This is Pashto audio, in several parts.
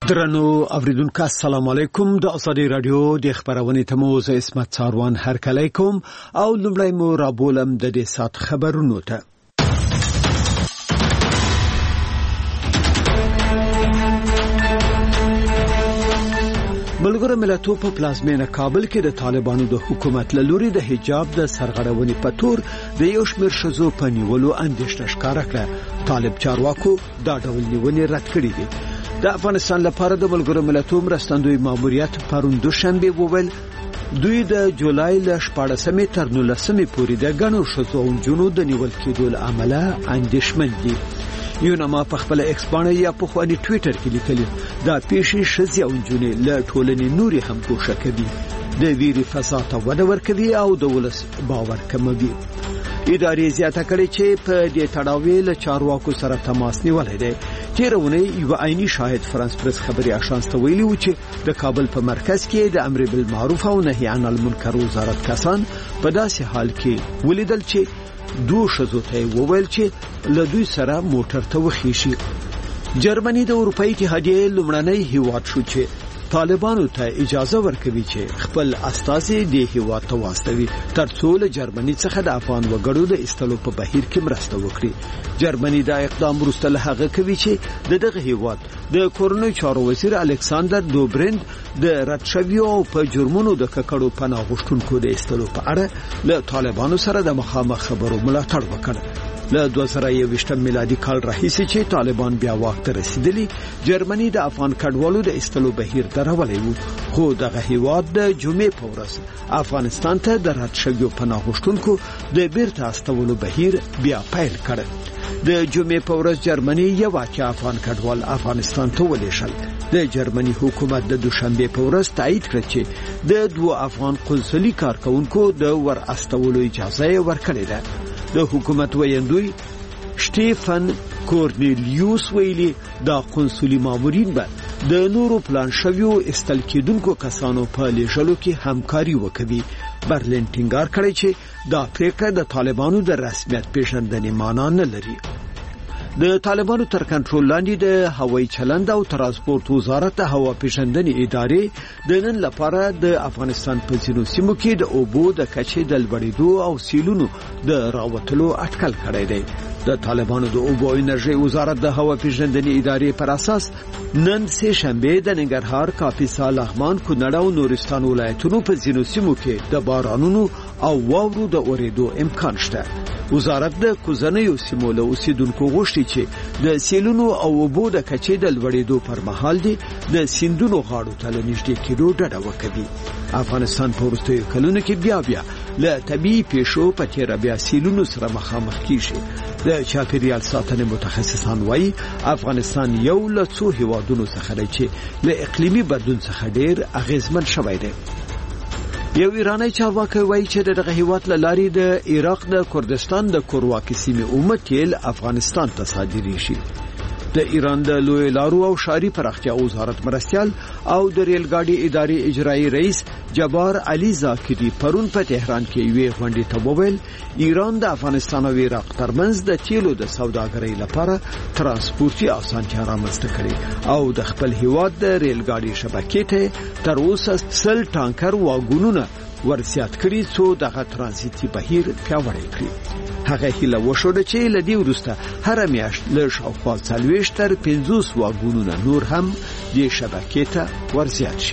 درنو اوریدونکو السلام علیکم د ازادي رادیو د خبرونې تموز اسمت څاروان هرکلی کوم او لومړی مو رابولم د دې سات خبرونو ته. ملګرو ملتونو په پلازمینه کابل کې د طالبانو د حکومت له لوري د حجاب د سرغړونې په تور د یو شمېر ښځو په نیولو اندېښنه ښکاره کړه. طالب چارواکو دا ډول نیونې رد کړې دي. د افغانستان لپاره د ملګرو ملتونو مرستندوی ماموریت پرون دوشنبه وویل دوی د جولای له 14 تر 19 پورې د غنو ښځو او نجونو د نیول کېدو له امله اندېښمن دي. یونما په خپل ایکس باندې یا په خواني ټوئیټر کې لیکلي دا پیښې ښځې او نجونې له ټولنې نوري هم ګوښه کوي، د ویري فساد ته وده ورکوي او د ولس باور کموي. ادارې زیاته کړې چې په دې تړاو له چارواکو سره تماس نیولای دی. تیرونه یو عیني شاهد فرانس پریس خبري اژانس ته ویلي و چې د کابل په مرکز کې د امر بالمعروف او نهي عن المنکر وزارت کسان په داسې حال کې ولیدل چې دوه ښځو ته وویل چې له دوی سره موټر ته وخیشي. جرمني د اروپאי اتحادیې لومړنی هیواد شو چې طالبانو ته اجازه ورکوي چې خپل استازي د هیواد ته واستوي ترڅو له جرمني څخه د افغان وګړو د استلو په بهیر کې مرسته وکړي. جرمني دا اقدام وروسته له هغه کوي چې دغه هیواد د کورنۍ چارو وزیر الکساندر دوبرند د رد شویو په جرمونو د ککړو پناه غوښتونکو د استلو په اړه له طالبانو سره د مخامخ خبرو ملاتړ وکړ. له 2021 میلادي کال راهیسې چې طالبان بیا واک ته رسیدلی، جرمني د افغان کډوالو د استلو بهیر درولې وو، خو دغه هیواد د جمعې په ورځ افغانستان ته د رد شویو پناه غوښتونکو د بیرته استولو بهیر بیا پیل کړ. د جمعې په ورځ جرمني یو واقع افغان کډوال افغانستان ته ولېږل. د جرمني حکومت د دوشنبه په ورځ تایید کړ چې د دوه افغان قنصلي کارکونکو د ور استولو اجازه ورکړې ده. د حکومت ویاندوی شټيفن کورنیلیوس ویلي دا قنصلي مامورین به د نورو پلان شویو استل کېدونکو کسانو په لېږلو کې همکاري وکوي. برلین ټینګار کړی چې دا پریکړه د طالبانو د رسمیت پیژندنې معنا نه لري. د طالبانو تر کنټرول لاندې د هوایي چلند او ترانسپورت وزارت د هوا پیژندنې ادارې د نن لپاره د افغانستان په ځینو سیمو کې د اوبو د کچې د لوړېدو او سیلونو د راوتلو اټکل کړی دی. د طالبانو د اوبو او انرژي وزارت د هوا پیژندنې ادارې پر اساس نن سه شنبه د ننګرهار، کاپیسا، لغمان، کونړ او نورستان ولایتونو په ځینو سیمو کې د بارانونو او واورو د اورېدو امکان شته. وزارت د کوزنیو سیمو له اوسیدونکو غوښتي چې د سیلونو او اوبو د کچې د لوړېدو پر مهال دي د سیندونو غاړو ته نږدې کېدو ډډه وکړي. افغانستان په وروستیو کلونو کې بیا له طبيعي پیښو په تیر بیا سیلونو سره مخامخ کیږي. د چاپیریال ساتنې متخصصان وایي افغانستان یو له څو هیوادونو څخه دی چې له اقلیمي بدلون څخه ډیر اغیزمن شوی دی. یو ایرانی چارواکي وایي چې دغه هیواد له لارې د عراق د کردستان د کورواکي سیمې اومه تیل افغانستان ته صادري شي. د ایران د لوی لارو او شهري پراختیا وزارت مرستيال او د ریل ګاډي ادارې اجرایی رئیس جبار علي زاکری پرون په تهران کې یوې غونډې ته وویل ایران د افغانستان او عراق ترمنځ د تیلو د سوداګرۍ لپاره ترانسپورتي اسانتیا رامنځته کړي او د خپل هیواد د ریل ګاډي شبکې ته تر اوسه 100 ټانکر واګونونه ورسیات کړي څو دغه ترانزیتي بهیر پیاوړی کړي. هغه هیله وشوده چې لدی ورسته هر میاشت له شاوخوا 40 تر 50 واګونونه نور هم د شبکې ته ورزیات شي.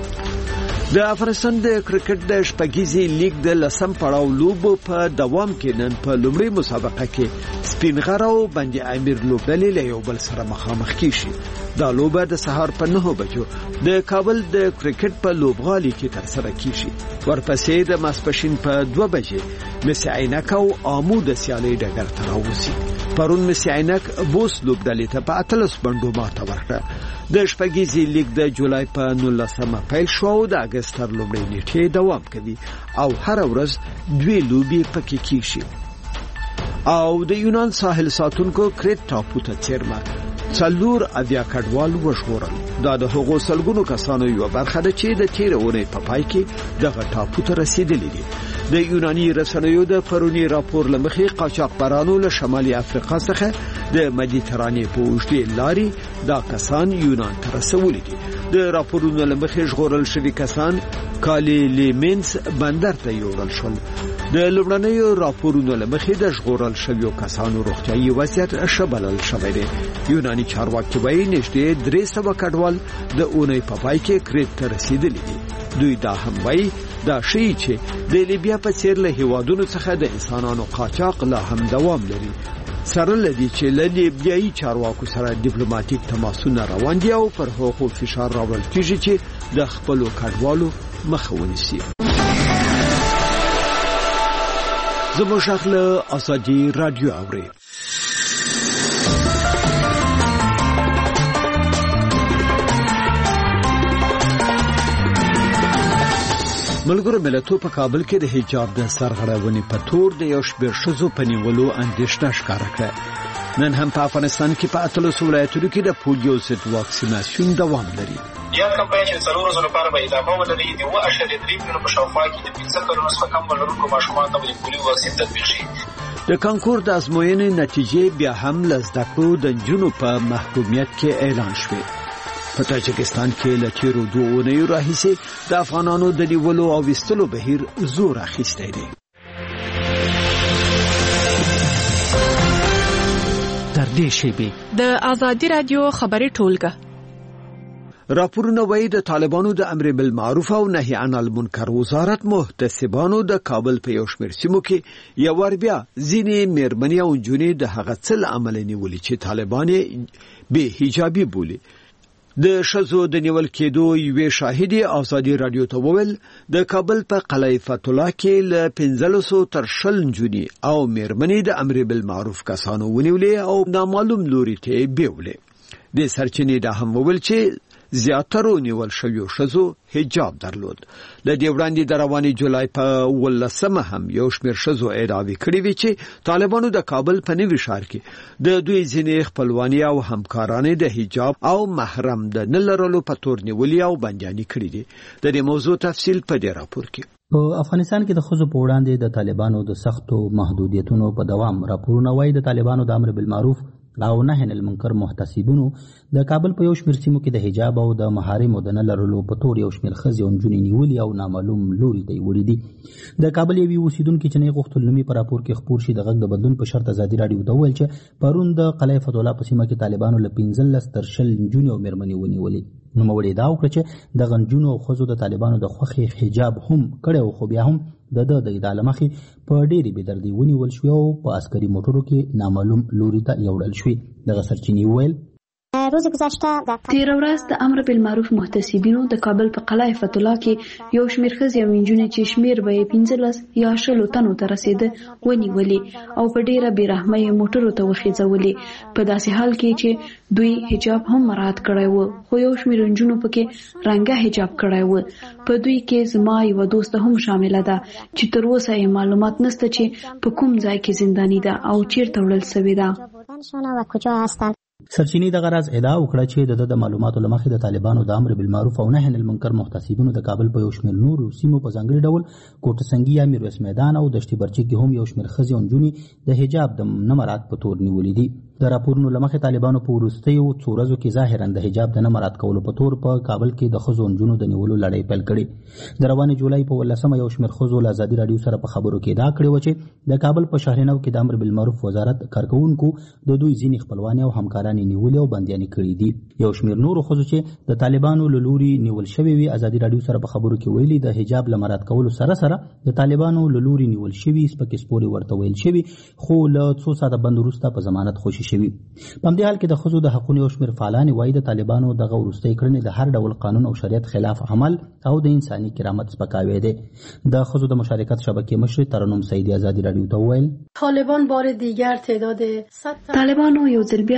د افغانستان د کرکټ د شپږیزې لیګ د لسم پړاو لوبو په دوام کې نن په لومړی مسابقه کې سپینغر او بندي امیر لوبډلې له یو بل سره مخامخ کیږي. دا لوبه د سهار په 9 بجو د کابل د کرکټ په لوبغالي کې ترسره کیږي. ورپسې د ماسپښین په 2 بجې مس عینک او آمو د سیالۍ ډګر ته راوځي. پرون مس عینک بوس لوبډلې ته په 13 بندو ماته ورکړه. د شپږیزې لیګ د جولای په 19 پیل شو او د اگست تر لومړۍ نیټې دوام کوي او هر ورځ 2 لوبي پکې کیږي. او د یونان ساحل ساتونکو کریت ټاپو ته څیرمه څلور اویا کډوال وژغورل. دا د هغو سلګونو کسانو یو برخه ده چې د تیر اونۍ په پای کې دغه ټاپو ته رسیدلي دي. د یوناني رسنیو د پرونی راپور لمخې قاچاقبرانو له شمالي افریقا څخه د مدیترانې په اوږدې لارې دا کسان یونان ته رسولي دي. د راپورونو لمخې ژغورل شوي کسان کالی لیمنس بندر ته یوړل شول. د لومړنیو راپورونو لمخې د ژغورل شویو کسانو روغتیايي وضعیت ښه بلل شوی دی. یوناني چارواکي وایي نږدې 300 کډوال د اونۍ په پای کې کریت ته رسیدلي دي. دوی دا هم وایي دا شی چې د لیبیا په څیر له هیوادونو څخه د انسانانو قاچاق لا هم دوام لري. سره لدی چې له لیبیایي چارواکو سره ډیپلوماټیک تماسونه روان دي او پر هغو فشار راوړل کیږي چې د خپلو کډوالو مخه ونیسي. زموږ اخله ازادي رادیو اوري. ملګرو ملتونو په کابل کې د حجاب د سرغړونې په تور د یو شمېر ښځو په نیولو اندېښنه ښکاره کړه. نن هم په افغانستان کې په 13 ولایتونو کې د پولیو ضد واکسیناسیون دوام لري. یاد کمپاین چې څلور ورځې لپاره به ادامه ولري د 2.3 میلیون په شاوخوا کې د 15 کلونو څخه کم عمر لرونکو ماشومانو ته د پولیو واکسین تطبیق شي. د کانکور د ازموینې نتیجې بیا هم له زده کړو د نجونو په محکومیت کې اعلان شوې. په تاجکستان کې له تیرو 2 اونیو راهیسې د افغانانو د نیولو او وستلو بهیر زور اخیستی دی. تر دې شیبې د ازادي رادیو خبري ټولګه. راپورونه وایي د طالبانو د امر بالمعروف او نهي عن المنکر وزارت محتسبانو د کابل په یو شمېر سیمو کې یو ور بیا ځینې میرمنې او نجونې د هغه څه له امله نیولې چې طالبان به حجابي بولي. د شذو د نیول کېدو یوې شاهدي ازادي رادیو ته وویل د کابل په قلعه فتح الله کې له 1500 تر 20 نجونې او میرمنې د امر بالمعروف کسانو ونیولې او نامعلوم لوري ته بیولې. د سرچینې دا هم وویل چې زیاترو نیول شویو ښځو حجاب درلود. له دې وړاندې د رواني جولای په 18 هم یو شمېر ښځو ادعاوې کړې وې چې طالبانو د کابل په نوي ښار کې د دوی ځینې خپلواني او همکارانې د حجاب او محرم د نه لرلو په تور نیولې او بندیانې کړې دي. د دې موضوع تفصیل په دې راپور کې. په افغانستان کې د ښځو په وړاندې د طالبانو د سختو محدودیتونو په دوام راپورونه وایي د طالبانو د امر بالمعروف او نهي عن المنکر محتسبونو د کابل په یو شمېر سیمو کې د حجاب او د محارمو د نه لرلو په تور یو شمېر ښځې او نجونې نیولې او نامعلوم لوري ته یې وړي دي. د کابل یوې اوسیدونکي چې نه یې غوښتل نوم یې په راپور کې خپور شي د غږ د بدلون په شرط ازادي راډیو ته وویل چې پرون د قلعه فتح الله په سیمه کې طالبانو له 15 تر 20 نجونې او میرمنې ونیولې. نوموړي دا وکړه چې د غنجونو او ښځو د طالبانو د خوښې حجاب هم کړی او خو بیا هم د ادعا له مخې په ډېرې بېدردۍ ونیول شوې او په عسکري موټرو کې نامعلوم لوري ته یوړل شوې. دغه سرچینې وویل روز گذشته تیر ورځ د امر بالمعروف محتسبینو د کابل په قلعه فتح الله کې یو شمېر ښځې او نجونې چې شمېر به یې 15 یا 20 تنو ته رسیده ونیولې او په ډېره بېرحمۍ موټرو ته وخېځولې. په داسې حال کې چې دوی حجاب هم مراعات کړی و خو یو شمېر نجونو پکې رنګه حجاب کړی و. په دوی کې زما یو دوست هم شامله ده چې تر اوسه یې معلومات نشته چې په کوم ځای کې زنداني ده او چیرته وړل شوې ده. سرچینې دغه راز ادعا وکړه چې د معلوماتو له مخې د طالبانو د امر بالمعروف او نهي عن المنکر محتسبینو د کابل په یو شمېر نورو سیمو په ځانګړي ډول کوټه سنګي یا میرویس میدان او دشت برچک کې هم یو شمېر ښځې او نجونې د حجاب د نه مراعات په تور نیولې دي. د راپورونو له مخې طالبانو په وروستیو څو ورځو کې ظاهراً د حجاب د نه مراعات کولو په تور په کابل کې د ښځو او نجونو د نیولو لړۍ پیل کړې. د روانې جولای په 18 یو شمېر ښځو له ازادي راډیو سره په خبرو کې ادعا کړې وه چې د کابل په شهرنو کې د امر بالمعروف وزارت کارکوونکو د دوی ځینې خپلوانې او همکارانې نیولې او بندیانې کړي دي. یو شمېر نورو ښځو چې د طالبانو له لوري نیول شوې وي ازادي راډیو سره په خبرو کې ویلي د حجاب له مراعات کولو سره سره د طالبانو له لوري نیول شوي سپکې سپورې ورته ویل شوي خو له څو ساعته بند وروسته په ضمانت خوشي شوي. په همدې حال کې د ښځو د حقونو یو شمېر فعالانې وایي د طالبانو دغه وروستۍ کړنې د هر ډول قانون او شریعت خلاف عمل او د انساني کرامت سپکاوی دی. د ښځو د مشارکت شبکې مشر ترنم سعیدی ازادي راډیو ته وویل طالبانو یو ځل بیا د کابل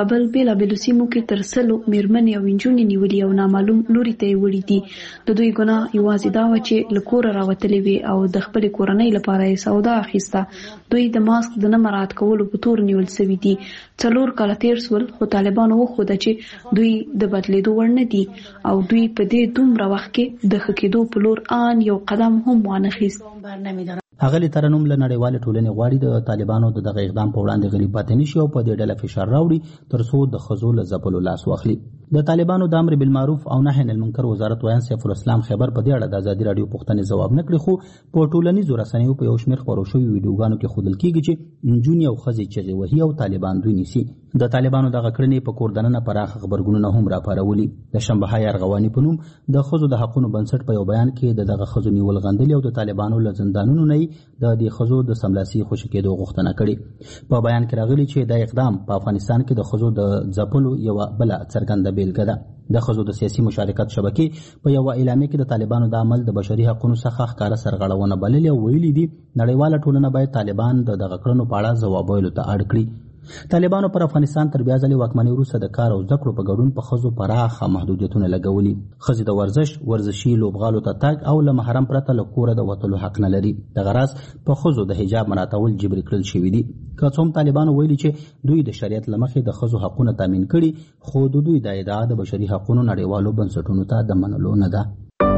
کابل بیلابېلو سیمو کې تر 100 میرمنې او نجونې نیولې او نامعلوم لوري ته یې وړي دي. د دوی ګناه یوازې دا و چې له کوره راوتلې وي او د خپلې کورنۍ لپاره یې سودا اخیسته. دوی د ماسک د نه مراعات کولو په تور نیول شوي دي. 4 کاله تیر سول خو طالبانو وښوده چې دوی د بدلېدو وړ نه دي او دوی په دې دومره وخت کې د ښه کېدو په لور آن یو قدم هم وانخیست. اغلی ترنم له نړیوالې ټولنې غواړي د طالبانو د دغه اقدام په وړاندې غلي پاتې نشي او په دې ډله فشار راوړي ترڅو د ښځو له ځپلو لاس واخلي. د طالبانو د امر بالمعروف او نهي عن المنکر وزارت ویان سیف الاسلام خبر په دې اړه د ازادي راډیو پوښتنې ځواب نه کړی، خو په ټولنیزو رسنیو په یو شمېر خپرو شوي ویډیوګانو کې ښودل کېږي چې نجونې او ښځې چغې وهي او طالبان دوی نیسي. د طالبانو دغه کړنې په کور دننه پراخ خبرګونونه هم راپارولي. د شنبههای ارغواني په نوم د ښځو د حقونو بنسټ په یو بیان کې د دغه ښځو نیول غندلي او د طالبانو له زندانونو نه د دې ښځو د سملاسي خوشي کېدو غوښتنه کړې. په بیان کې راغلي چې دا اقدام په افغانستان کې د ښځو د ځپلو یوه بله څرګنده بیلګه ده. د ښځو د سیاسي مشارکت شبکې په یوه اعلامیه کې د طالبانو د عمل د بشري حقونو څخه ښکاره سرغړونه بللې او ویلي دي نړیواله ټولنه باید طالبان د دغه کړنو په اړه ځواب ویلو ته اړ کړي. طالبانو پر افغانستان تر بیا ځلې واکمنۍ وروسته د کار او زده کړو په ګډون په ښځو پراخه محدودیتونه لګولي. ښځې د ورزشي لوبغالو ته تګ او له محرم پرته له کوره د وتلو حق نه لري. دغه راز په ښځو د حجاب مراعاتول جبري کړل شوي دي. که څه هم طالبانو ویلي چې دوی د شریعت له مخې د ښځو حقونه تامین کړي، خو د دوی د ادعا د بشري حقونو نړیوالو بنسټونو ته د منلو نه ده.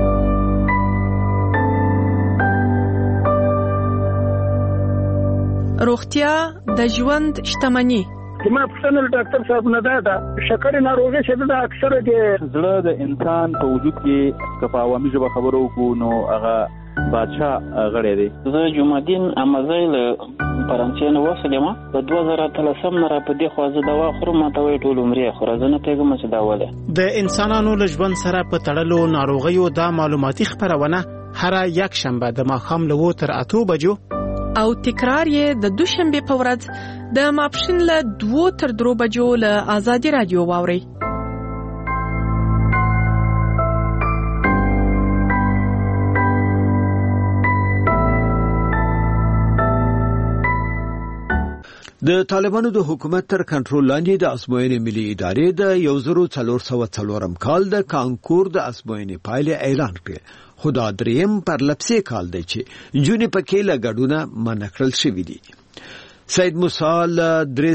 روغتیا د ژوند شتمني. زما پوښتنه ډاکټر صاحب نه ده شکرې ناروغي چې ده اکثره د زړه د انسان په وجود کې که په عوامي ژبه خبرو وکړو نو هغه بادشاه غړی دی. زه جمعدین امازی له فرانسې نه وسلم په 2013 نه را په دې خو زه دوا خورم ماته وایي ټول عمرې خورم زه نه پوهېږم چې دا ولې. د انسانانو له ژوند سره په تړلو ناروغیو دا معلوماتي خپرونه هره یک شنبه د ماښام له 7 تر 8 بجو او تکرار یې د دوشنبه په ورځ د ماپښین له 2 تر 3 بجو له ازادي رادیو واوري. د طالبانو د حکومت تر کنټرول لاندې د ازموینې ملي ادارې د 1404 کال د کانکور د ازموینې پایلې اعلان کړې، خو دا دریم پرلپسې کال دی چې نجونې پکې له ګډونه منع کړل شوي دي. سید موسی له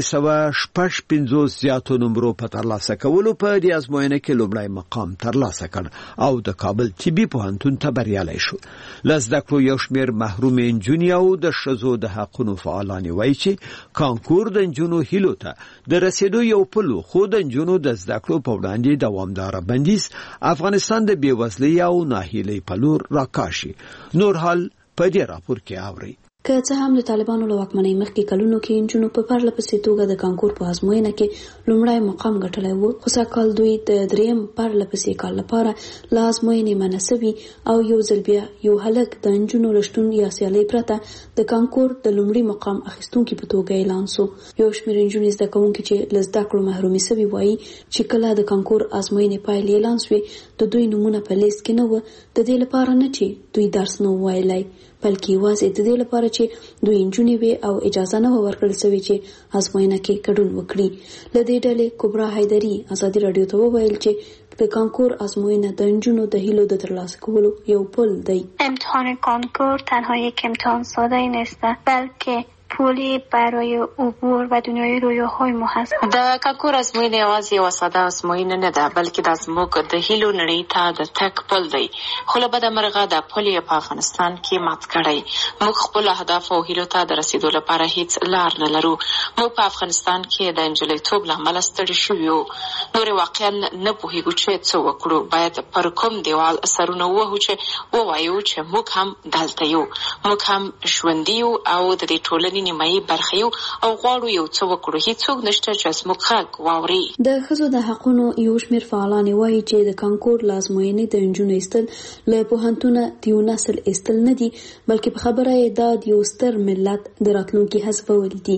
355 زیاتو نمرو په ترلاسه کولو په دې ازموینه کې لومړی مقام ترلاسه کړ او د کابل طبي پوهنتون ته بریالی شو. له زده کړو یو شمېر محرومې نجونې او د ښځو د حقونو فعالان وایي چې کانکور د نجونو هیلو ته د رسېدو یو پل و، خو د نجونو د زده کړو په وړاندې دوامداره بندیز افغانستان د بېوزلۍ او ناهیلۍ په لور راکاږي. نور حال په دې راپور کې اورئ. که څه هم د طالبانو له واکمنۍ مخکې کلونو کې نجونو په پرله پسې توګه د کانکور په ازموینه کې لومړی مقام ګټلی و، خو سږکال دوی د دریم پرله پسې کال لپاره له ازموینې منع سوي او یو ځل بیا یو هلک د نجونو له شتون یا سیالۍ پرته د کانکور د لومړي مقام اخیستونکي په توګه اعلان سو. یو شمېر نجونې زده کوونکي چې له زده کړو محرومې سوي وایي چې کله د کانکور ازموینې پایلې اعلان سوې د دوی نومونه په لیست کې نه و، د دې لپاره نه چې دوی درس نه وویلی بلکې یوازې د دې لپاره چې دوی نجونې وي او اجازه نه ورکړل شوې چې ازموینه کې ګډون وکړي. له دې ډلې کبرا حیدري ازادي راډیو ته وویل چې د کانکور ازموینه د نجونو د هیلو د ترلاسه کولو یو پل دی. امتحان کانکور تنها یک امتحان ساده نیست بلکه پولی برای عبور و دنیای رویاهای ما هست. د کانکور ازموینه یوازې یوه ساده ازموینه نه ده بلکې دا زموږ د هیلو نړۍ ته د تګ پل دی، خو له بده مرغه دا پل یې په افغانستان کې مات کړی. موږ خپلو اهدافو او هیلو ته د رسیدو لپاره هیڅ لار نه لرو. موږ په افغانستان کې د نجلیتوب له امله ستړي شوي یو، نور واقعا نه پوهېږو چې څه وکړو. باید پر کوم دیوال سرونه ووهو چې ووایو چې موږ هم دلته یو، موږ هم ژوندي یو او د دې ټولنې نیمایي برخه یو او غواړو یو څه وکړو. هیڅوک نشته چې زموږ غږ واوري. د ښځو د حقونو یو شمېر فعالان وایي چې د کانکور له ازموینې د نجونو ایستل له پوهنتونه د یو نسل ایستل نه دي بلکې په خبره یې دا د یو ستر ملت د راتلونکي حذفول دي.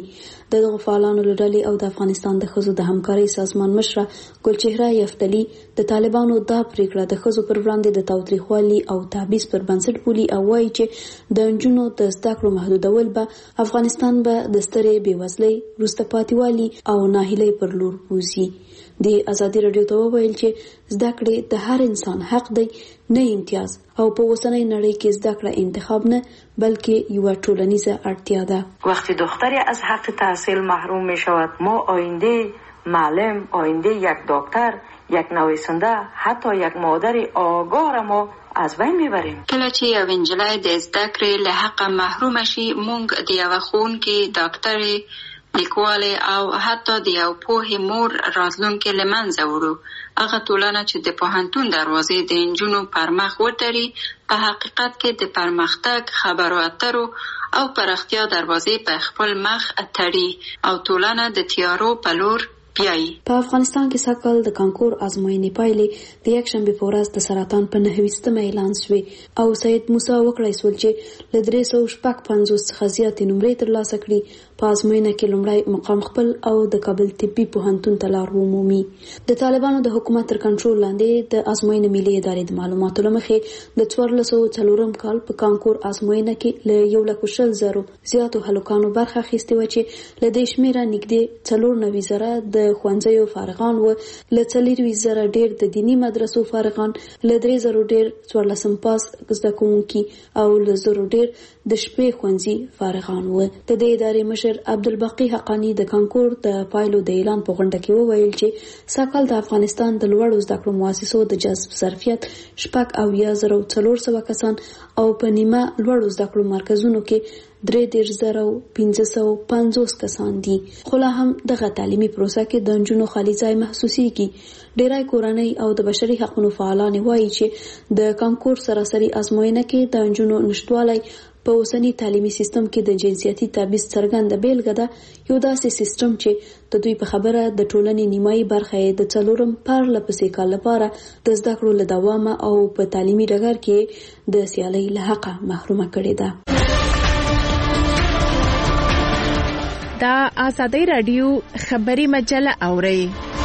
د دغو فعالانو له ډلې او د افغانستان د ښځو د همکارۍ سازمان مشره ګلچهره یفتلي د طالبانو دا پریکړه د ښځو پر وړاندې د تاوتریخوالي او تبعیض پر بنسټ بولي او وایي چې د نجونو د زده کړو محدودول به افغانستان به د سترې بېوزلۍ، وروسته پاتېوالي او ناهیلۍ پر لور بوځي. د ازادي راډیو ته وویل چې زده کړې د هر انسان حق دی، نه امتیاز، او په اوسنۍ نړۍ کې زده کړه انتخاب نه بلکه یوه ټولنیزه اړتیا ده. وقتی دختری از حق تحصیل محروم می شود ما آینده معلم، آینده یک دکتر، یک نویسنده، حتی یک مادر آگاه را ما از بین میبریم. کله چې یو انجلۍ د زده کړې له حق محروم شي موږ د یو ښوونکي، ډاکټرې، لیکوالې او حتی د یو پوهې مور راتلونکې له منځه وړو. هغه ټولنه چې د پوهنتون دروازې د نجونو پر مخ وتړي په حقیقت کې د پرمختګ، خبرو اترو او پراختیا دروازې په خپل مخ تړي او ټولنه د تیارو په لور بیایي. په افغانستان کې سږکال د کانکور ازموینې پایلې د یکشنبې په ورځ د سرطان په 9 اعلان شوې او سید موسی وکړای سول چې له 350 څخه زیاتې نمرې ترلاسه کړي. په ازموینه کې لومړی مقام خپل او د کابل طبي پوهنتون ته لار ومومي. د طالبانو د حکومت تر کنټرول لاندې د ازموینې ملي ادارې د معلوماتو له مخې د 1404 کال په کانکور ازموینه کې له 1,100,000 زیاتو هلکانو برخه اخیستې وه چې له دې شمېره نږدې 94,000 د ښوونځیو فارغان و، له 40,000 ډېر د دیني مدرسو فارغان، له 3,000 ډېر 14 پاس زده کوونکي او له 1,000 ډېر د شپې ښوونځي فارغان و. د دې ادارې مشر عبدالباقي حقانی د کانکور د پایلو د اعلان په غونډه کې وویل چې سږکال د افغانستان د لوړو زده کړو مؤسسو د جذب ظرفیت 74,400 کسان او په نیمه لوړو زده کړو مرکزونو کې 33,550 کسان دي. خو لا هم دغه تعلیمي پروسه کې د نجونو خالي ځای محسوسیږي. ډیری کورنۍ او د بشري حقوقو فعالان وایي چې د کانکور سراسري ازموینه کې د نجونو نشټوالی په اوسنی تعلیمي سیستم کې د جنسیتي تبعیض څرګنده بیلګه ده. یو داسې سیستم چې د دوی په خبره د ټولنې نیمایي برخه یې د 4 پرلپسې کال لپاره د زده کړو له دوامه او په تعلیمي ډګر کې د سیالۍ له حقه محرومه کړې ده. دا ازادي راډیو خبري مجله اوري.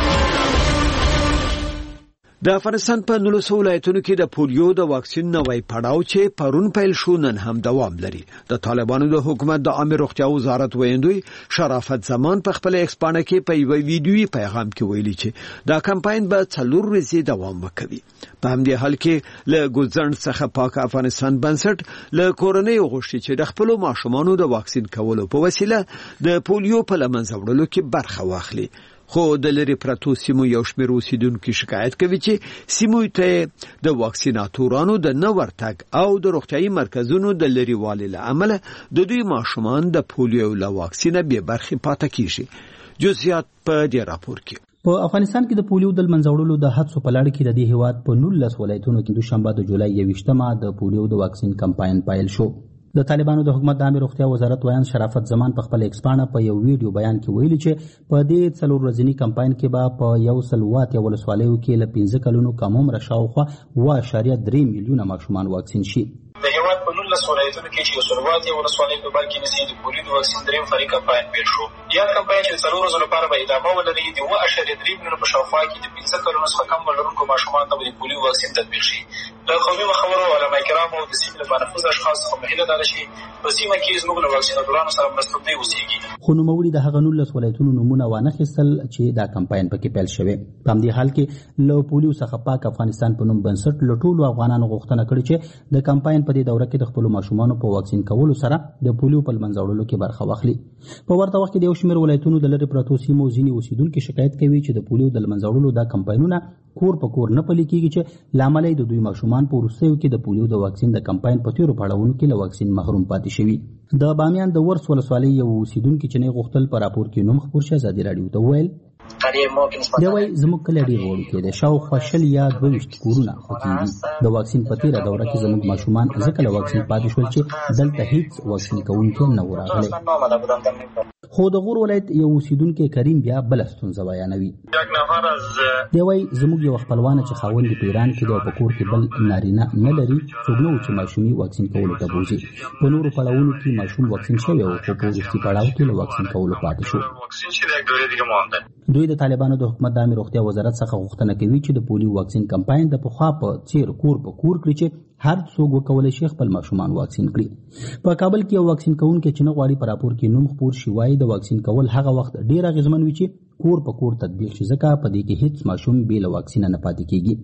د افغانستان په 19 ولایتونو کې د پولیو د واکسین نوی پړاو چې پرون پیل شو نن هم دوام لري. د طالبانو د حکومت د عامه روغتیا وزارت ویندوی شرافت زمان په خپل ایکسپانه کې په یو ویډیوي پیغام کې ویلي چې دا کمپاین به 4 ورځې دوام وکړي. په همدې حال کې له ګوزن څخه پاک افغانستان بنسټ له کورنۍ غوښتي چې د خپل ماشومانو د واکسین کولو په وسیله د پولیو په لمنځه وړلو کې برخه واخلي. خو د لری پرتو سیمو یو شمېر اوسیدونکو شکایت کوي چې سیمو ته د واکسیناتورانو د نه ورتګ او د روغتیايي مرکزونو د لری والي له امله د دوی ماشومان د پولیو له واکسینه به برخه پاتې کیږي. جزئیات په دې راپور کې. په افغانستان کې د پولیو د منځه وړلو د هڅو په لړ کې د دې هیواد په 19 ولایتونو کې دوشنبه د جولای 21 د پولیو د واکسین کمپاین پیل شو. د طالبانو د حکومت د عامه روغتیا وزارت ویان شرافت زمان په خپل ایکسپانه په یو ویډیو بیان کې ویلي چې په دې 4 ورځنی کمپاین کې به په 100 ولسوالیو کې له 15 کلونو کم عمر شاوخوا 1.3 میلیونه ماشومان واکسین شي. د هیواد په 19 ولایتونو کې چې یو ولسوالۍ په بل کې نسي د پولیو د واکسین دریم فری کمپاین پیل شو. یا کمپاین چې 4 ورځې لپاره به ادامه ولري د 1.3 میلیونه په شاوخوا کې د 15 کلونو څخه کم عمر لرونکو ماشومان ته د پولیو واکسین تطبیق شي. د قومي مخورو علما کرامو د سیمې لپاره نفوذ اشخاص څخه هیله ده چې په سیمه کې زموږ له واکسیناتورانو سره مرسته وکړي. خو نوموړي د هغه 19 ولایتونو نمونه وانخیستل چې دا کمپاین پکې پیل شوی. په همدې حال کې له پولیو څخه پاک افغانستان په نوم بنسټ له ټولو افغانانو غوښتنه کړې چې د کمپاین په دې دوره کې د خپل ماشومانو په واکسین کولو سره د پولیو په لمنځه وړلو کې برخه واخلي. په ورته وخت کې د یو شمېر ولایتونو د لری پرتو سیمو ځینې اوسیدونکو شکایت کوي چې د پولیو د لمنځه وړلو دا کمپاینونه کور په کور نه پلي کیږي چې لامل د دوی ماشومان په وروستیو کې د پولیو د واکسین د کمپاین په تیرو پړاوونو کې له واکسین محروم پاتې شوي. د بامیان د ورس ولسوالۍ یو اوسیدونکي چې نه غوښتل په راپور کې نوم خپور شي ازادي راډیو ته وویل دا وایي زموږ کلی ډېر وړوکی دی، شاوخوا 20 یا 22 کورونه پکې دي. د واکسین په تیره دوره کې زموږ ماشومان ځکه له واکسین پاتې شول چې دلته هیڅ واکسین کوونکی نه و راغلی. خو د غور ولایت یو اوسیدونکو کریم بیا بل ستونزه بیانوي. دی وایي زموږ یو خپلوان چې خاوند په ایران کې دی او په کور کې بل نارینه نه لري، څوک نه و چې ماشومي واکسین کولو ته بوځي. په نورو پړاوونو کې ماشوم واکسین شوی و، خو په وروستي پړاو کې له واکسین کولو پاتې شو. دوی د طالبانو د حکومت د عامه روغتیا وزارت څخه غوښتنه کوي چې د پولیو واکسین کمپاین د پخوا په څیر کور په کور کړي چې هر څوک وکولای شي خپل ماشومان واکسین کړي. په کابل کې یو واکسین کوونکی چې نه غواړي په راپور کې نوم خپور شي وایي د واکسین کول هغه وخت ډیر اغیزمن وي چې کور په کور تطبیق شي، ځکه په دې کې هیڅ ماشوم بې له واکسین نه پاتې کیږي.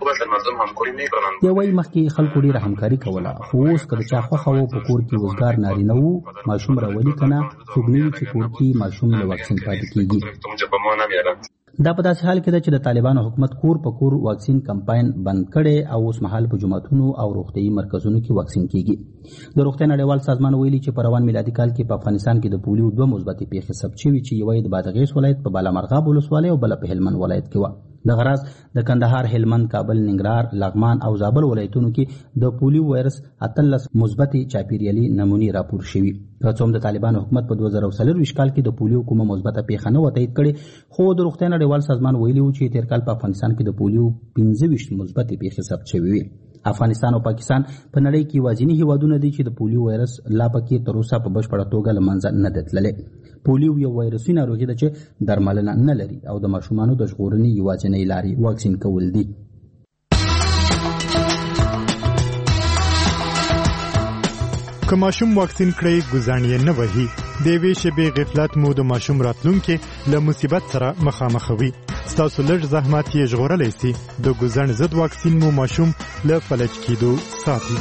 دی وایي مخکې خلکو ډیره همکاري کوله، خو اوس که د چا خوښه و په کور کې وزګار نارینه و ماشوم راولي که نه، څوک نه وي چې کور کې ماشوم له واکسین پاتې کیږي. دا په داسې حال کې ده چې د طالبانو حکومت کور په کور واکسین کمپاین بند کړي او اوس مهال په جوماتونو او روغتیايي مرکزونو کې واکسین کیږي. د روغتیا نړیوال سازمان ویلي چې په روان میلادي کال کې په افغانستان کې د پولیو 2 مثبتې پیښې ثبت شوي چې یوه د بادغیس ولایت په بالامرغاب ولسوالۍ او بله په هلمند ولایت کې وه. دغه راز د کندهار، هلمند، کابل، ننګرهار، لغمان او زابل ولایتونو کې د پولیو وایرس 18 مثبتې چاپیریالي نمونې راپور شوي. که څوم د طالبانو حکومت په 2024 کال کې د پولیو کومه مثبته پیښه نه و تایید کړې، خو د روغتیا نړیوال سازمان ویلي و چې تیر کال په افغانستان کې د پولیو 15 مثبتې پیښې ثبت شوي وي. افغانستان او پاکستان په نړۍ کې یوازینی هیوادونه دي چې د پولیو وایرس لا پکې تر اوسه په بشپړه توګه له منځه نه ده تللی. پولیو یو وایرسي ناروغي ده چې درملنه نه لري او د ماشومانو د ژغورنې یوازینۍ لارې واکسین کول دي. که ماشوم واکسین کړئ ګزاڼ یې نه وهي، د یوې شېبې غفلت مو د ماشوم راتلونکي له مصیبت سره مخامخوي. ستاسو لږ زحمت یې ژغورلی سي. د ګزاڼ ضد واکسین مو ماشوم له فلج کېدو ساتي.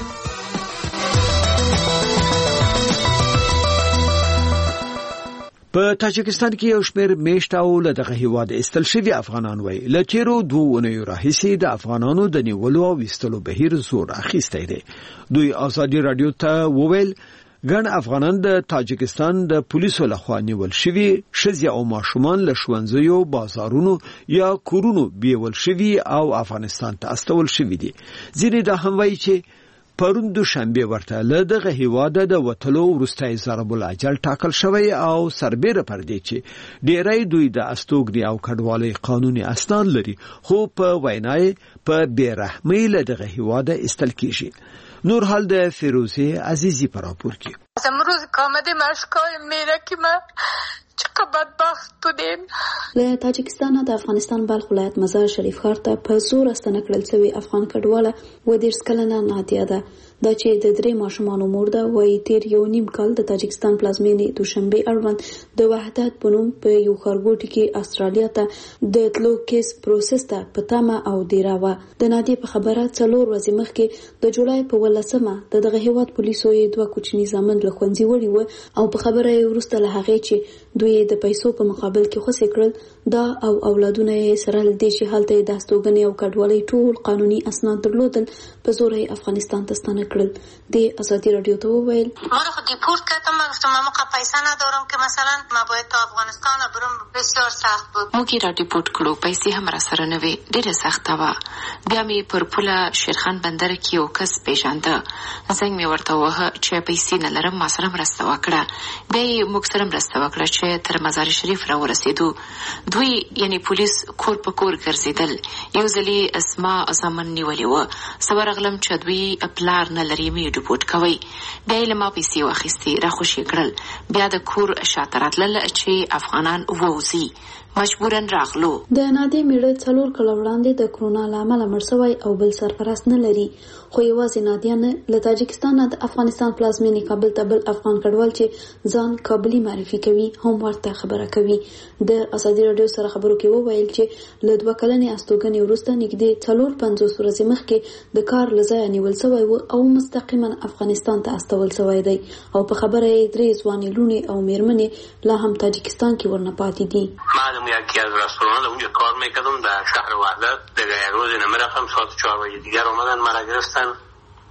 په تاجکستان کې یو شمېر میشت او له دغه هیواد ایستل شوي افغانان وایي له تیرو 2 اونیو راهیسې د افغانانو د نیولو او ایستلو بهیر زور اخیستی دی. دوی ازادي رادیو ته وویل ګڼ افغانان د تاجکستان د پولیسو لخوا نیول شوي ښځې او ماشومان له ښوونځیو، بازارونو یا کورونو بیول شوي او افغانستان ته استول شوي دي. ځینې دا هم وایي چې پرون دوشنبه ورته له دغه هیواده د وتلو وروسته ضرب الاجل ټاکل شوی او سربیره پر دې چې ډیری دوی د استوګنې او کډوالۍ قانوني اسناد لري، خو په وینای په بیرحمۍ له دغه هیواده استل کیږي. نور حال د فیروزه عزیزی پر راپور کی. امروز کامده مشکای میره که من چقدر بدبخت بودیم. له تاجکستان د افغانستان بلخ ولایت مزار شریف ښار ته په زور استنه کړل شوی افغان کډواله 30 کلنه نادیه ده. دا چې د 3 ماشومانو مور ده، وایي تیر 1.5 کال د تاجکستان پلازمینې دوشنبه اړوند د وحدت په نوم په یو ښارګوټي کې استرالیا ته د تلو کیس پروسس ته په تمه او دیره وه. د نادیې په خبره 4 ورځې مخکې د جولای په 18مه د دغه هیواد پولیسو یې 2 کوچني زامن له ښوونځي وړي وو او په خبره یې وروسته له هغې چې دوی د پیسو په مقابل کې خوسې کړل، دا او اولادونه یې سره له دې چې هلته د استوګنې او کډوالۍ ټول قانوني اسناد درلودل په زور یې افغانستان ته ستانه کړل. د ازادي رادیو ته وویل ما رو خود دیپورت کردم. من گفتم من پیسه ندارم که مثلا ما باید تا افغانستان برم، بسیار سخت بود. موږ را ډیپورت کړو، پیسې هم را سره نه وي، ډیره سخته وه. بیا مې پر پوله شیرخان بندر کې یو کس پیژانده، زنګ مې ورته ووهه چې پیسې نه لرم، ما سره مرسته وکړه. بیا یې موږ سره مرسته وکړه چې تر مزار شریف را ورسېدو. دوی یعنی پولیس کور په کور ګرځېدل. یو ځلې اسما زامن نیولې وه، زه ورغلم چې دوی پلار نه لري، مې ډیپورت کوئ. بیا یې له ما پیسې واخیستې، را خوشې کړل. بیا د کور شاته راتلل چې افغانان ووځي، مجبورن راغلو. د نادیې میړه 4 کاله وړاندې د کرونا له امله مړ شوی او بل سرپرست نه لري. خو یوازې نادیه نه، له تاجکستان د افغانستان پلازمینې کابل ته بل افغان کډوال چې ځان کابلي معرفي کوي هم ورته خبره کوي. د ازادي رادیو سره خبرو کې وویل چې له 2 کلنې استوګنې وروسته نږدې 450 ورځې مخکې د کار له ځایه نیول شوی و او مستقیما افغانستان ته استول شوی دی او په خبره یې 3 ځوانې لوڼې او میرمنې لا هم تاجکستان کې ورنه پاتې دي. یکی از رستوران اونجا کار میکردم در شهر وحدت. دیگه روز نمیرفتم، ساعت 4 بجه دیگر اومدن مرا گرفتن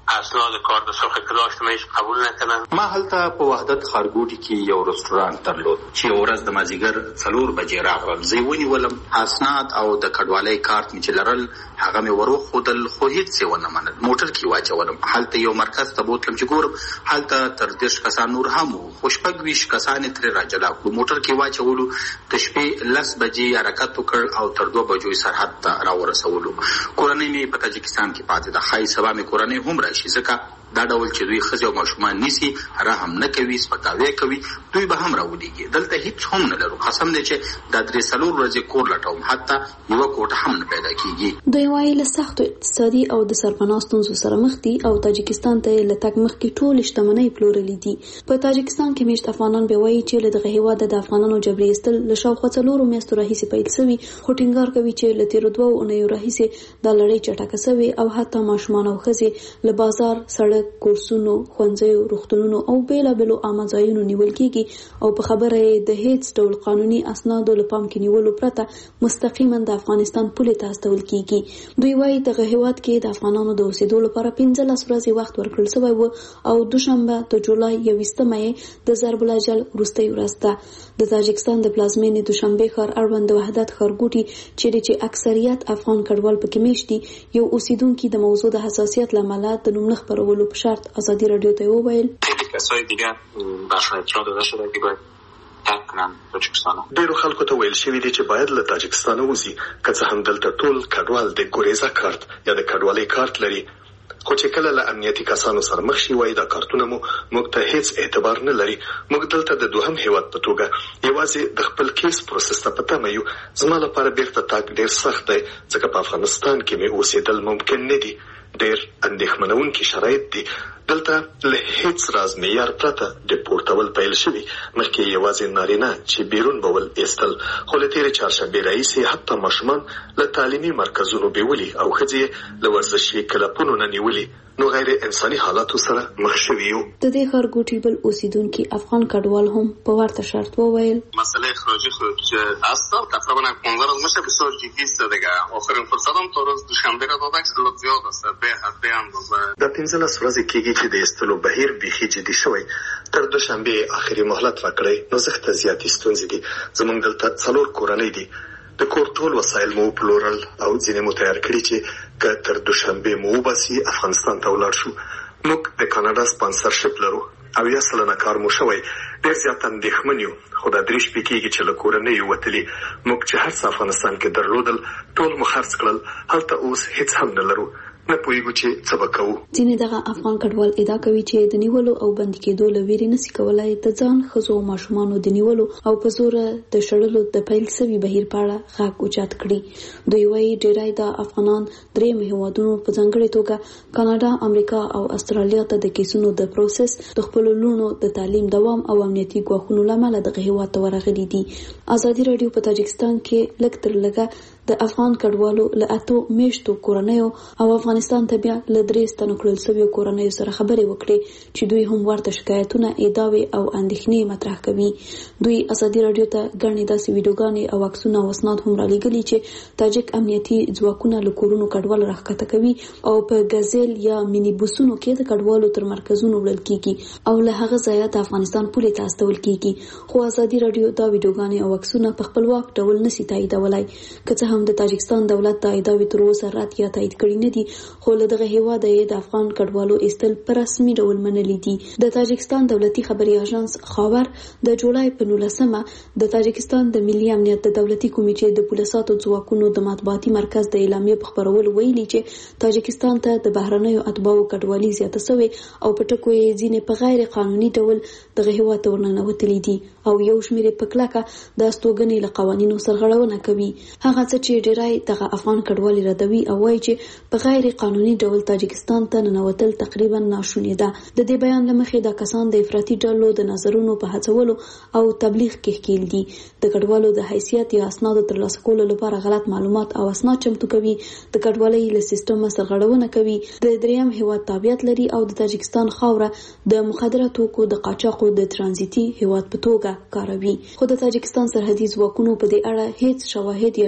اسناد کار د صبح که داشتم هیچ قبول نکنن. ما هلته په وحدت ښارګوټي کې یو رستورانت درلود چې یو ورځ د مازدیګر 4 بجې راغلم. زه یې ونیولم، اسناد او د کډوالۍ کارت مې چې لرل هغه مې وروښودل، خو هېڅ یې ونه منل. موټر کې واچولم، هلته یو مرکز ته بوتلم چې ګورم هلته تر 10 کسان نور هم وو، خو 26 کسان یې ترې راجلا کړو. موټر کې واچولو، د شپې 10 بجې حرکت وکړ او تر 2 بجو سرحد ته راورسولو. کورنۍ مې په تاجکستان کې پاتې ده. ښایي سبا مې کورنۍ هم راشي، ځکه دا ډول چې دوی ښځې او ماشومان نیسي، رحم نه کوي، سپکاوی کوي، دوی به هم راولېږي. دلته هېڅ هم نه لرو. قسم دی چې دا 3-4 ورځې کور لټوم، حتی یوه کوټه هم نه پیدا کېږي. دوی وایي له سختو اقتصادي او د سرپناه ستونزو سره مخ دي او تاجکستان ته له تګ مخکې ټولې شتمنۍ پلورلې دي. په تاجکستان کې میشت افغانان به وایي چې له دغه هېواده د افغانانو جبري ایستل له شاوخوا 4 میاشتو راهیسې پیل شوي، خو ټینګار کوي چې له تېرو 2 اونیو راهیسې دا لړۍ چټکه شوې او حتی ماشومان او ښځې له بازار، سړک، کورسونو، ښوونځیو، روغتونونو او بېلابېلو عامه ځایونو نیول کېږي او په خبره یې د هېڅ ډول قانوني اسنادو له پام کې نیولو پرته مستقیما د افغانستان پولې ته استول کېږي. دوی وایي دغه هېواد کې د افغانانو د اوسېدو لپاره 15 ورځې وخت ورکړل شوی و او دوشنبه د جولای 21 یې د ضرب الاجل وروستۍ ورځ ده. د تاجکستان د پلازمېنې دوشنبه ښار اړوند د وحدت ښارګوټي چیرې چې اکثریت افغان کډوال پکې میشت دي، یو اوسیدونکي د موضوع د حساسیت له امله د نوم نه خپرولو په شرط ازادي رادیو ته وویل کسای دیگه بخشای اطلاع داده شده که باید ترک کنن تاجکستان. ډیرو خلکو ته ویل شوي دي چې باید له تاجکستان ووځي، که څه هم دلته ټول کډوال د ګوریزا کارت یا د کډوالۍ کارت لري، خو چې کله له امنیتي کسانو سره مخ شي وایي دا کارتونه مو موږ ته هیڅ اعتبار نه لري. موږ دلته د دوهم هیواد په توګه یوازې د خپل کیس پروسس ته په تمه یو. زما لپاره بیرته تګ ډیر سخت دی ځکه په افغانستان کې مې اوسېدل ممکن نه دي. ډیر اندېښمنونکي شرایط دي. دلته له هیڅ راز معیار پرته ډیپورټول پیل شوي، مخکې یوازې نارینه چې بیرون به ول ایستل، خو له تېرې چهارشنبې راهیسې حتی ماشومان له تعلیمي مرکزونو بیولي او ښځې له ورزشي کلبونو نه نیولي، نو غیر انساني حالاتو سره مخ شوي یو. د دې ښارګوټي بل اوسیدونکي افغان کډوال هم په ورته شرط وویل مسئله اخراجی خود اصلا تقریبا 15 روز میشه بسیار جدی است دیگه. آخرین فرصتم تا روز دوشنبه را دادن که زیاد است به حد اندازه. د 15 ورځې کېږي چې د ایستلو بهیر بیخي جدي شوی. تر دوشنبه آخري مهلت راکړی، نو زښته زیاتې ستونزې دي. زموږ دلته 4 کورنۍ دي. د کور ټول وسایل مو پلورل او ځینې مو تیار کړي چې که تر دوشنبه مو وباسي افغانستان ته ولاړ شو. موږ د کاناډا سپانسرشپ لرو او 10 کار مو شوی. ډېر زیات اندېښمن یو، خو دا 3 شپې کېږي چې له کورنۍ وتلي. موږ چې هر څه افغانستان کې درلودل ټول مو خرڅ کړل، هلته اوس هیڅ هم نه لرو. نه پوهیږو چې څه به کوو. ځینې دغه افغان کډوال ادعا کوي چې د نیولو او بندي کېدو له ویرې نشي کولای د ځان ښځو او ماشومانو د نیولو او په زوره د شړلو د پیل شوي بهیر په اړه غږ اوچت کړي. دوی وایي ډېری د افغانان 3 هېوادونو په ځانګړې توګه کاناډا، امریکا او استرالیا ته د کیسونو د پروسس د خپلو لوڼو د تعلیم دوام او امنیتي ګواښونو له امله دغه هېواد ته ورغلي دي. ازادي راډیو په تاجکستان کې لږ تر لږه د افغان کډوالو له 8 میاشتو کورنیو او افغانستان ته بیا له 3 ستنو کړل شویو کورنیو سره خبرې وکړې چې دوی هم ورته شکایتونه، ادعاوې او اندېښنې مطرح کوي. دوی ازادي راډیو ته ګڼې داسې ویډیوګانې او عکسونه او اسناد هم رالیږلي چې تاجک امنیتي ځواکونه له کورونو کډوال راښکته کوي او په ګزل یا مینی بوسونو کې د کډوالو تر مرکزونو وړل کیږي او له هغه ځایه د افغانستان پولې ته استول کیږي. خو ازادي راډیو دا ویډیوګانې او عکسونه په خپلواک ډول نشي تاییدولای، که څه هم د تاجکستان دولت دا ادعاوې تر اوسه رد یا تایید کړي نه دي، خو له دغه هېواده یې د افغان کډوالو ایستل په رسمي ډول منلي دي. د تاجکستان دولتي خبري اژانس خاور د جولای په 19 د تاجکستان د ملي امنیت د دولتي کمیټې د پولیساتو ځواکونو د مطبوعاتي مرکز د اعلامیې په خپرولو ویلي چې تاجکستان ته د بهرنیو اتباعو کډوالي زیاته شوې او په ټکو یې ځینې په غیر قانوني ډول دغه هېواد ته ورننوتلي دي او یو شمېر په کلکه د استوګنې له قوانینو سرغړونه کوي. هغه څه چې ډېری دغه افغان کډوالي ردوي او وایي چې په غیر قانوني ډول تاجکستان ته ننوتل تقریبا ناشونې ده. د دې بیان له مخې دا کسان د افراطي ډلو د نظرونو په هڅولو او تبلیغ کې ښکیل دي. د کډوالو د حیثیت یا اسنادو ترلاسه کولو لپاره غلط معلومات او اسناد چمتو کوي، د کډوالۍ له سیستمه سرغړونه کوي، د 3م هېواد تابعیت لري او د تاجکستان خاوره د مخدره توکو د قاچاقو د ترانزیتي هېواد په توګه کاروي. خو د تاجکستان سرحدي ځواکونو په دې اړه هیڅ شواهد یا شمیرې نه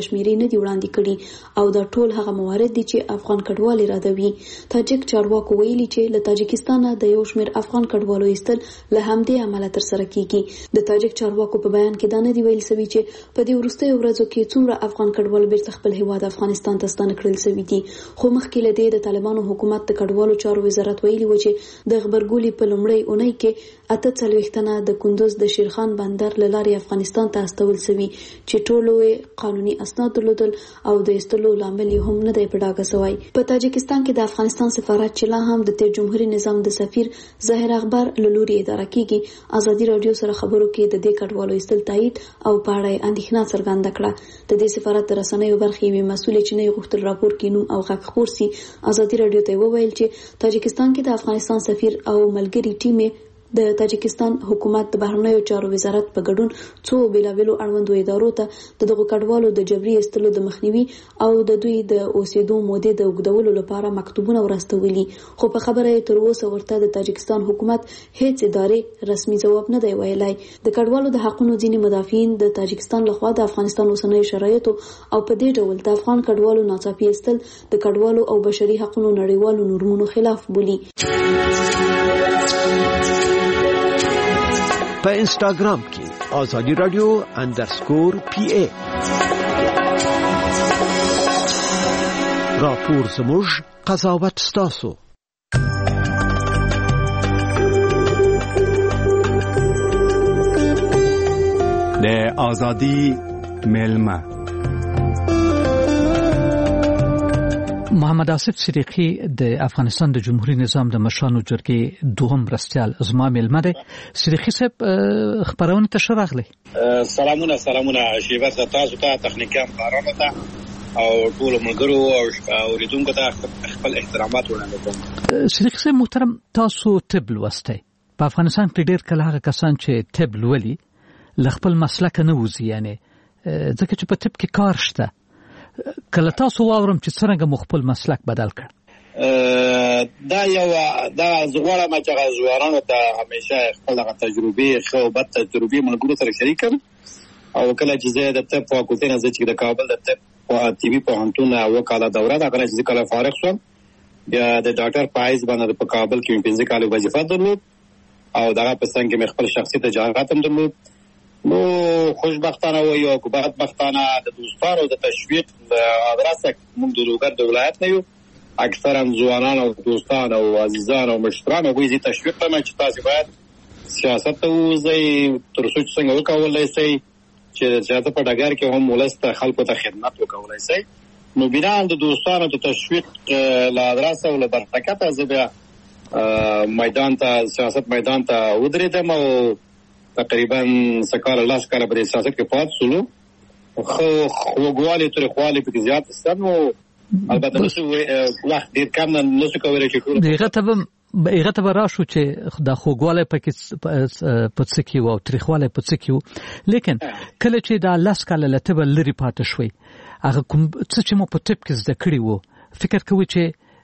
دي وړاندې کړي او دا ټول هغه موارد دي چې افغان کډوال ردوي. تاجک چارواکو ویلي چې له تاجکستان د یو شمېر افغان کډوالو ایستل له همدې عمله ترسره کیږي. د تاجک چارواکو په بیان کې دا نه دی ویل شوی چې په دې وروستیو ورځو کې څومره افغان کډوال بیرته خپل هیواد افغانستان ته ستانه کړل شوي دي. خو مخکې له دې د طالبانو حکومت د کډوالو چارو وزارت ویلي و چې د خبرګولي په لومړۍ اونۍ کې 48 تنه د کندوز د شیرخان بندر له لارې افغانستان ته استول شوي چې ټولو قانوني اسناد درلودل او د ایستلو لامل هم نه دی په ډاګه شوی. په تاجکستان کې د افغانستان سفارت چې لا هم د تیر جمهوریت نظام د سفیر ظاهر اخبار له لوري اداره کیږي ازادي رادیو سره خبرو کې د دې کډوالو ایستل تایید او په اړه اندېښنه څرګنده کړه. د دې سفارت د رسنیو برخې وی مسؤل چې نه غوښتل راپور کې نوم او غږ خبر سي. ازادي رادیو ته وویل چې تاجکستان کې د افغانستان سفیر او ملګری ټیم د تاجکستان حکومت د بهرنیو چارو وزارت په ګډون څو بیلابیلو اړوندو ادارو ته دغه کډوالو د جبري ایستلو د مخنیوي او د دوی د اوسېدو مودې د اوږدولو لپاره مکتوبونه ورستولي. خو په خبره تر اوسه ورته د تاجکستان حکومت هیڅ ادارې رسمي ځواب نه دی ویلای. د کډوالو د حقوقو ځینې مدافعین د تاجکستان لخوا د افغانستان اوسنۍ شرایطو او په دې ډول د افغان کډوالو ناڅاپي ایستل د کډوالو او بشري حقوقو نړیوالو نورمونو خلاف بولي. په انستاګرام کې آزادی رادیو _PA راپور زموږ قضاوت ستاسو. د آزادی ملما محمد آصف صدیقی د افغانستان د جمهوریت نظام د مشرانو جرګې دوهم مرستیال زما ملما دی. صدیقی صاحب خبرونه ته شراغلی. سلامونه شیبه تاسو ته تخنیکان کارانو ته او ټول ملګرو او اوریدونکو ته خپل احترامات وړاندې کوم. صدیقی صاحب محترم، تاسو طب لوستی. په افغانستان کې ډېر کله هغه کسان چې طب لولي له خپل مسلک نه وځي، یعنی ځکه چې په طب کې کار شته. کله تاسو واورم چې څنګه مخبل مسلک بدل کړ. دا زغوړه ما چې غوړانو ته همیشه خپل تجربه خو بد تجربه ملګرو سره شریکم او کله چې زه د طب فاکولټي نه چې د کابل د طب او ټي بي پوهنتون وکاله دوره دا کله چې کله فارغ شوم بیا د ډاکټر پایز باندې په کابل کې 15 کال وظیفه درلود او دغه په څنګه مې خپل شخصي تجارت هم درلود. نو خوشبختانه و یا بدبختانه د دوستانو د تشویق ادرسه موږ د لوګر د ولایت نه یو اکثرا ځوانان او دوستان او عزیزان او مشتران او ویزي تشویق کوي چې تاسو باید سیاست ته وځئ تر څو څنګه وکولای شئ چې سیاست په ډګر کې هم ولست خلکو ته خدمت وکولای شئ. نو بنا د دوستانو د تشویق لا ادرسه او له برکت زبیا میدان ته سیاست میدان ته ودرېدم او تقریبا سکال الله سکال په سیاست کې پات سولو خو غوالي تر خواله په زیات ستنو البته نو وخت ډیر کم نه څه کوي چې ټول دغه ته راشو چې د خوګواله پکې پڅکی وو تاریخواله پڅکی وو، لیکن کله چې د الله سکال لته لري پات شوي هغه کوم څه چې مو په طب کې زده کړی وو فکر کوي چې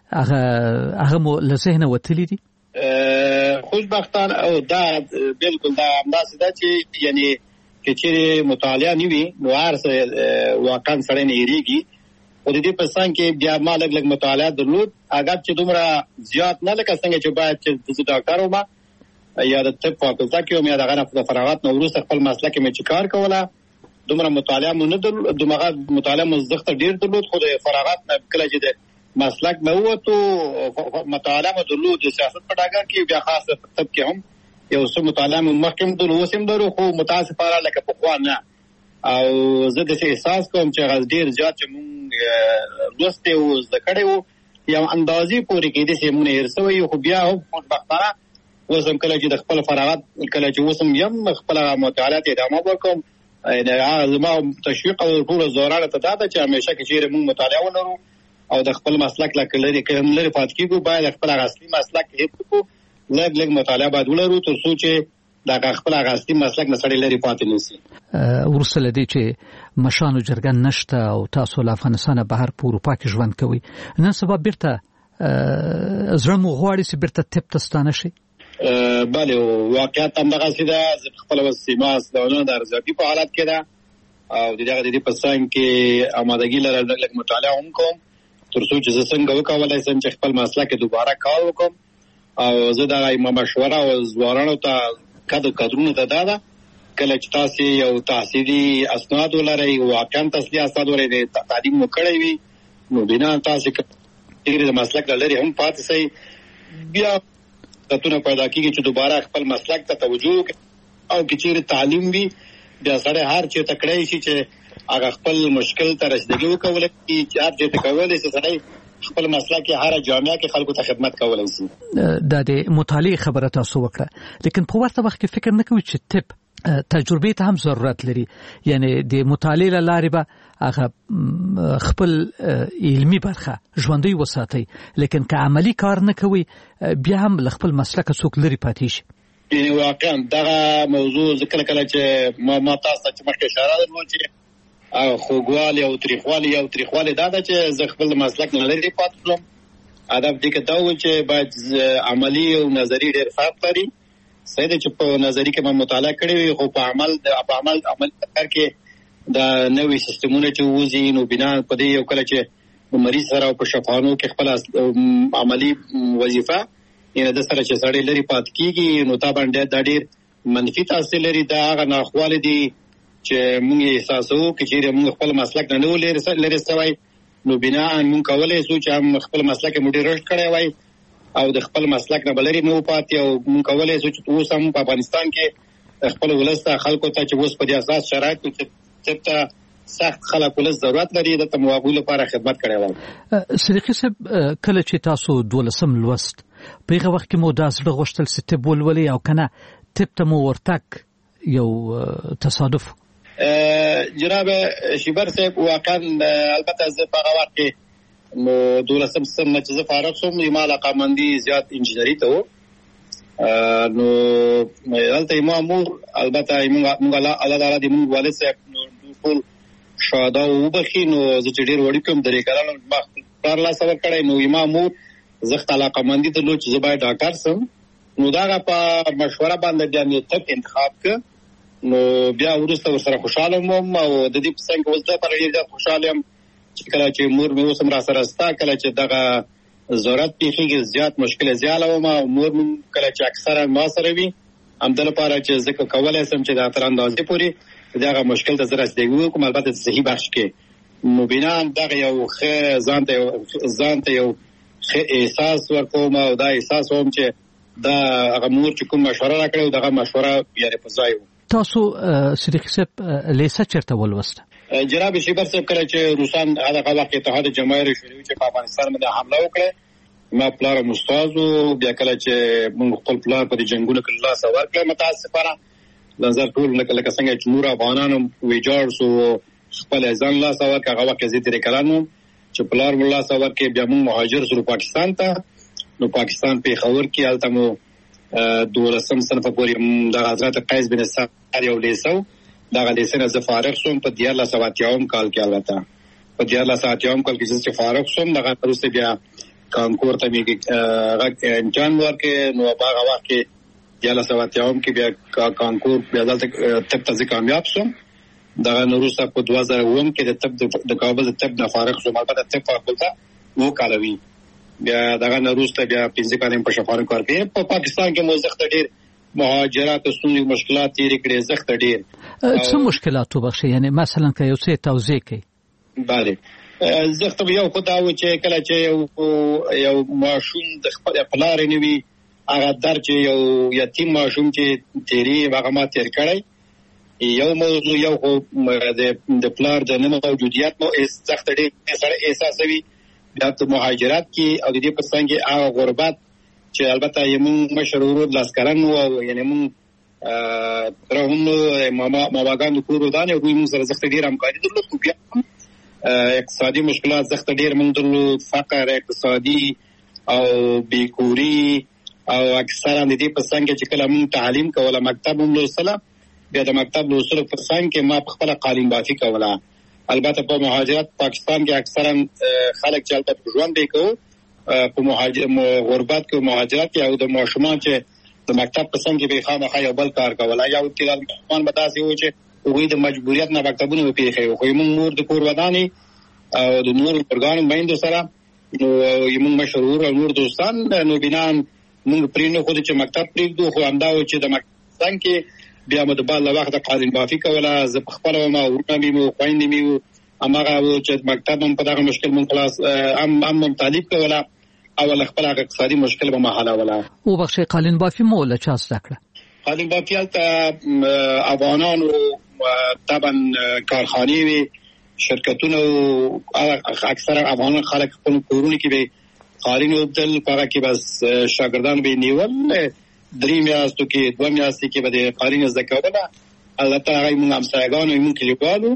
هغه مو له ذهن وتلی دي. خوشبختانه او دا بالکل دا انداز ده چې یعنی چې مطالعه نیوي نو ارسه واقعا سره نه یریږي او د دې په څنګه کې بیا مالک لګ مطالعه درلود اگر چې دومره زیات نه لکه څنګه چې باید چې د ډاکټر ومه یا د طب فاکولټه کې مې دغه نه فراغت نو وروسته خپل مسلک مې چیکار کوله دومره مطالعه مونږ نه دومره مطالعه مزخت ډیر درلود خو د فراغت نه کله چې مسلک نه وته مطالعه درلود د سیاست په ډګر کې بیا خاصه طب کې هم یو څه مطالعه مخکې درلود سم درو خو متاسفانه لکه په خوا نه او زه د احساس کوم چې غز ډیر زیات چې مونږ دوسته او ذکرې وو یو اندازې پورې کې د سیمونه هرڅوي خو بیا هم خوشبختانه وسم کله چې د خپل فراغت کله چې وسم یم خپل مطالعات ادامه وکم دا زما تشویق او ټول زوراله ته دا چې همیشه کې چې مونږ مطالعه ولرو او د خپل مسلک لکه کوم لري پات کیږي باید خپل اصلي مسلک هیڅ کو لږ مطالعه باید ولرو تر څو چې دا خپل اصلي مسلک نه سړی لري پاتې نشي. ورسره دي چې مشانو جرګن نشته او تاسو له افغانستان بهر په اروپا کې ژوند کوي نن سبا بیرته زرمو غواړي چې بیرته طب تستانه شي. بله واقعیت هم دغه سیده خپل وسیمه اسلامونه د ارزیابي په حالت کې ده او د دې په څنګ کې آمادګي لرل مطالعه هم کوم ترڅو چې زه څنګه وکولای شم چې خپل مسلک دوباره کار وکم او زه دا مشوره او ځوانانو ته کادرونو ته دا کله چې تاسو یو تحصیلي اسناد ولرئ واقعا تحصیلي اسناد ولرئ تعلیم وکړئ وي نو بنا تاسو کې د مسلک لري هم پاتې سي بیا تاسو پیدا کیږي چې دوباره خپل مسلک ته توجه او چې تعلیم وي بیا سره هر چې تکړه شي چې هغه خپل مشکل ته رسیدګي وکولای شي چې هر څه کولای شي سره خپل مسلک هر جامعه کې خلکو ته خدمت کولای شي. د مطالعه خبره تاسو وکړه لیکن په ورته وخت کې فکر نه کوي چې طب تجربه ته هم ضرورت لري یعنی د مطالعه لارې به هغه خپل علمي برخه ژوندۍ وساتي لیکن که عملی کار نه کوي بیا هم خپل مسلک څوک لري پاتې شي. یعنی واقعا دا موضوع ذکر کله چې ما تاسو ته مخکې اشاره درلود چې خوګوالي او تریخوالي دا چې زه خپل مسلک نه لري پاتې شم. ادب دې کې دا و چې باید عملی او نظری ډېر فرق لري. صحیح ده چې په نظری کې ما مطالعه کړې وي خو په عمل کار کې دا نوې سیستمونه چې وځي نو بنا په دې یو کله چې مریض سره او په شفاهانو کې خپل عملی وظیفه یعنی د سره چې سړی لري پات کیږي نو تا باندې دا ډېر منفي تاثیر لري. دا هغه ناخواله دي چې موږ احساسو چې موږ خپل مسلک نه لري سوای نو بنا موږ کولای شو چې هم خپل مسلک مو ډېر رښت کړی وای او د خپل مسلک نه بلری نه پاتې او موږ کولای شو چې اوس هم په افغانستان کې خپل ولسته خلکو ته چې اوس په دې اساس شرایط چې ته سخت خلک ولس ضرورت لري د تموابو لپاره خدمت کړی وای. صدیقي صاحب کله چې تاسو 12 لوست په هغه وخت کې مو دا زړه غوښتل ستب ولولي او کنه تب ته مو ورتک یو تصادف جناب شیبر صاحب واقعا البته زه په هغه وخت کې نو 12 سم چې زه فارغ شوم ما علاقمندي زیات انجینری ته نو دلته امامور البته موږ الله تعالی دې موږ والد صاحب نو ټول شهدا وبخي نو زه چې ډېر وړي کوم درې کارانو ما پر لا سبق کړی نو امامور زه علاقمندي ته لو چې زه باید ډاکټر سم نو دا په مشوره باندې بیا تک انتخاب ک نو بیا ورسته سره خوشاله مم او د دې څنګه وځه پر ډېر خوشاله يم چې کله چې مور مې اوسم را سره ستا کله چې دغه ضرورت پیږي زیات مشکل زیاله و ما مور کله چې اکثره ما سره وي همدل لپاره چې ځکه کولای سم چې د تر اندازې پوري دغه مشکل ته زره ستګو کوم البته صحیح بخش کې نو بنا دغه یو ځان ته یو احساس ورکوم او دا احساس هم چې دا هغه مور چې کوم مشوره راکړو دغه مشوره یې په ځای تاسو صدیقي صاحب لیسه چیرته ولوسته جناب شیبر صاحب کله چې روسان هغه وخت اتحاد جماهیر شوروي چې په افغانستان باندې حمله وکړه ما پلار مستاز او بیا کله چې موږ خپل پلار په جنگونو کې الله سوار کړ متاسفانه نظر ټول لکه څنګه چې نور افغانانو ویجاړ سو خپل ځان الله سوار هغه وخت زه تیر کلانو چې پلار الله سوار کې بیا موږ مهاجر سره پاکستان ته نو پاکستان په خور کې التمو 12 صنف پورې د حضرت قیس بن سعد یو لیسو دا لیسنه ز فارغ شوم په 1970 کال کې البته په 1970 کال کې چې فارغ شوم دغه پروسه بیا کانکور ته میږي امتحان ورکې نو هغه وخت کې 1970 کې بیا کانکور بیا دلته تب ته کامیاب شوم دغه نورسته په 2009 کې د تب د کابل تب د فارغ شوم البته تب فاکولټه وو کالوي بیا دغه نورسته بیا 15 کال په شفاهانو کار کوي په پاکستان کې موزخت ډیر مهاجرات او سنوي مشکلات تیر کړي زخت ډیر څه مشکلات وبخښي یعنی مثلا که یو څه توضیح کړي bale زخت یو خداو چې کله چې یو ماشوم د خپل پلار نیوي هغه در چې یو یتیم ماشوم چې تیری هغه ما تیر کړی یو موضوع یو د پلار د نه موجودیت نو زخت ډیر سره احساسوي بیا ته مهاجرت کې او د دې په څنګه هغه غربت چې البته یمون مشرور لاسکران او یعنی مون ترهم ماواګان کورو دانه دوی مون سره زخت ډیر همکاري درلود خو بیا اقتصادي مشکلات زخت ډیر مون درلود فقر اقتصادي او بیکوري او اکثرا د دې په څنګه چې کله مون تعلیم کوله مکتب هم لوسله بیا د مکتب لوسلو په څنګه ما خپل قالین بافي کوله البته په مهاجرت پاکستان کې اکثرا خلک چې البته ژوند وکړو په غربت کې مهاجرت او د ماشومان چې د مکتب په څنګه به خامخا یو بل کار کوله یا د طالبان بداسي و چې وګړي د مجبوریت نه مکتبونه پیښه خو موږ نور د کور ودانې او د نور پرګانو باندې سره نو موږ مشهور نور دوستان نو بنان موږ پرینو خو چې مکتب پریږدو خو همدا و چې د مکتب کې بیا مو د بل وخت قالین بافي کوله ز خپل ما ورته مو خويندې مو امغه و چې مکتب هم په دغه مشکل من خلاص ام طالب کوله او خپل اقتصادي مشکل به محاله ولا او بخښه قالین بافي مو له چا ستکړه قالین بافي ته افغانانو طبعا کارخانه وی شرکتونه اکثر افغان خلک خپل کورونه کې به قالین وبدل پاره کې بس شاګردان به نیول درې میاشتو کې 2 میاشتې کې به قالین زکوله البته هغه موږ هم سایګانو موږ کې لیکوالو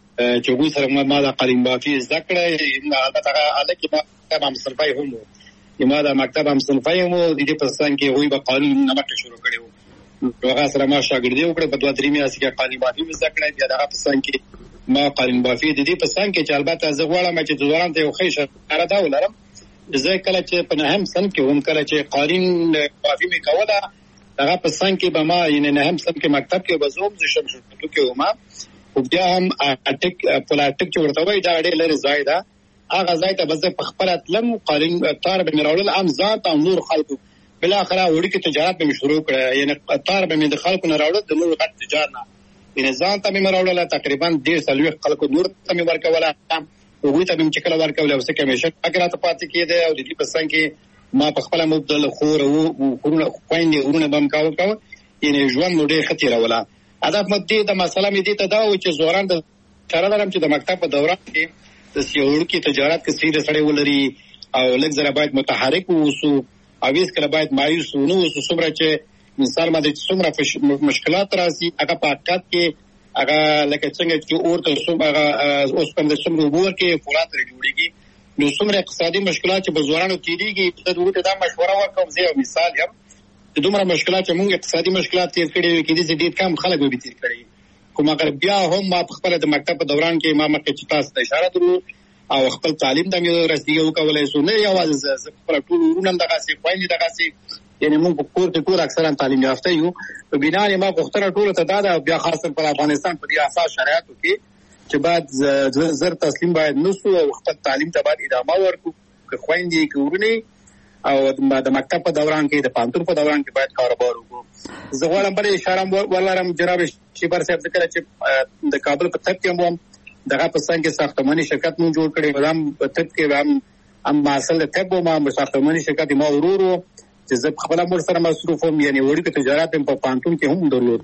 چې وګورئ سره ما د قالین بافي ذکر البته هغه کې مکتب هم صنفای هم ما د مکتب هم صنفای هم د دې په څنګه کې وی به قالین نمک شروع کړو هغه سره ما شاګردي وکړه په 2-3 میاشتې کې قالین بافي ذکر بیا دغه په څنګه کې ما قالین بافي د دې په څنګه کې چې البته زه غواړم چې ځوانان ته یو ښه اشاره دا ولرم زه کله چې په نهم سن کې هم کله چې قالین بافي می کوله هغه په څنګه کې به ما یې نهم سن کې مکتب کې بزوم ز شمشتو کې ومه او بیا هم اټک پلاټک چې ورته وای دا ډېر لري ځای دا هغه ځای ته بس په خپل اتلم قالین تار به میراول ام ذات او نور خلکو بل اخره وړي کې تجارت به شروع کړه یعنی تار به د خلکو نه راوړل د نور غټ تجارت نه نظام ته میراول تقریبا 1.5 خلکو نور ته ورکوله وګورئ ته چې کله ورکول او څه کمیشن اګرات پاتې کېده او د دې په څنګه ما په خپل مبدل خور او کورونه خويندې ورونه بم کاوه یعنی ژوند مو ډېر خطر ولا هدف مدې د مسله مې دې ته دا و چې زوران د چارهدارم چې د مکتب په دوران کې د سیاوړ کې تجارت کې سیده سره ولري او لږ زره باید متحرک ووسو او هیڅ کله باید مایوس نه ووسو څومره چې مثال باندې څومره مشکلات راځي هغه په حقیقت کې هغه لکه څنګه چې اورته څومره اوس په دې څومره وګور کې فولاد جوړيږي نو څومره اقتصادي مشکلات چې بزورانو تیریږي د دوی ته دا مشوره ورکوم زه مثال یم د دومره مشکلات چې موږ اقتصادي مشکلات تیر کړي وي کې دې ډېر کم خلک به تیر کړي کوم اگر بیا هم ما خپل د مکتب په دوران کې ما مکه چې تاسو ته اشاره درو او خپل تعلیم د مې رسیدو کولای شو نه یوازې خپل ټول ورونم دغه سي خويندې دغه سي یعنی موږ په کور کې ټول اکثرا تعلیم یافته یو په بنا یې ما غوښتنه ټول ته دا بیا خاصه په افغانستان په دې اساس شرایطو کې چې بعد زر تسلیم باید نسو او خپل تعلیم ته باید ادامه ورکړو که خويندې کورونه او د مکتب په دوران کې د پانتون په دوران کې باید کاروبار وکړو زه غواړم بل اشاره ولرم جناب شیبر صاحب ذکر چې د کابل په ترڅ کې هم دغه په څنګه ساختماني شرکت مون جوړ کړي ودام په ترڅ کې هم اصل ته ما ساختماني شرکت ما ورورو چې زه خپل امر سره مصروف هم یعنی وړي کې تجارت په پانتون کې هم درلود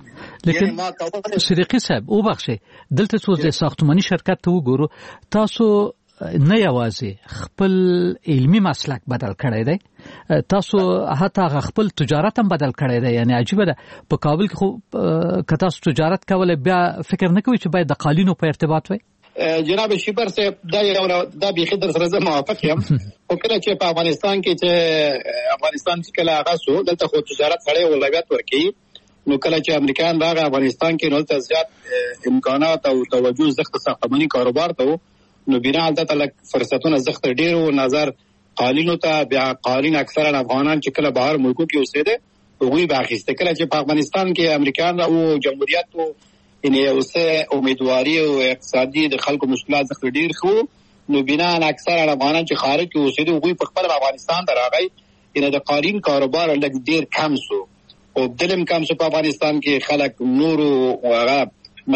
لیکن صدیقی صاحب او بخښه دلته څو د ساختماني شرکت ته وګورو تاسو نه یوازې خپل علمی مسلک بدل کړی دی تاسو حتی خپل تجارت هم بدل کړی دی یعنی عجیبه ده په کابل کې خو که تاسو تجارت کول بیا فکر نه کوئ چې باید د قالینو په ارتباط وي جناب شیبر صاحب دا بيخي در سره موافق یم او کله چې په افغانستان کې چې افغانستان چې کله هغه سو دلته خو تجارت سره اولویت ورکړي نو کله چې امریکایان راغی افغانستان کې نو ته زیات امکانات او توجه زخت ساختماني کاروبار ته نو بنا البته لک فرصتونه زخت ډیر او نظر قالینو ته بیا قالین اکثرا افغانان چې کله بهر ملکو کې اوسېده هغوی باخسته کله چې په افغانستان کې امریکایان او جمهوریت یعنی اوسه امیدواری او اقتصادي د خلکو مشکلات زخت ډیر خو نو بنا اکثرا افغانان چې خارج کې اوسېده هغوی په خپل افغانستان دراغی یعنی د قالین کاروبار لږ ډیر کم سو او دلم کم سو په افغانستان کې خلک نور او هغه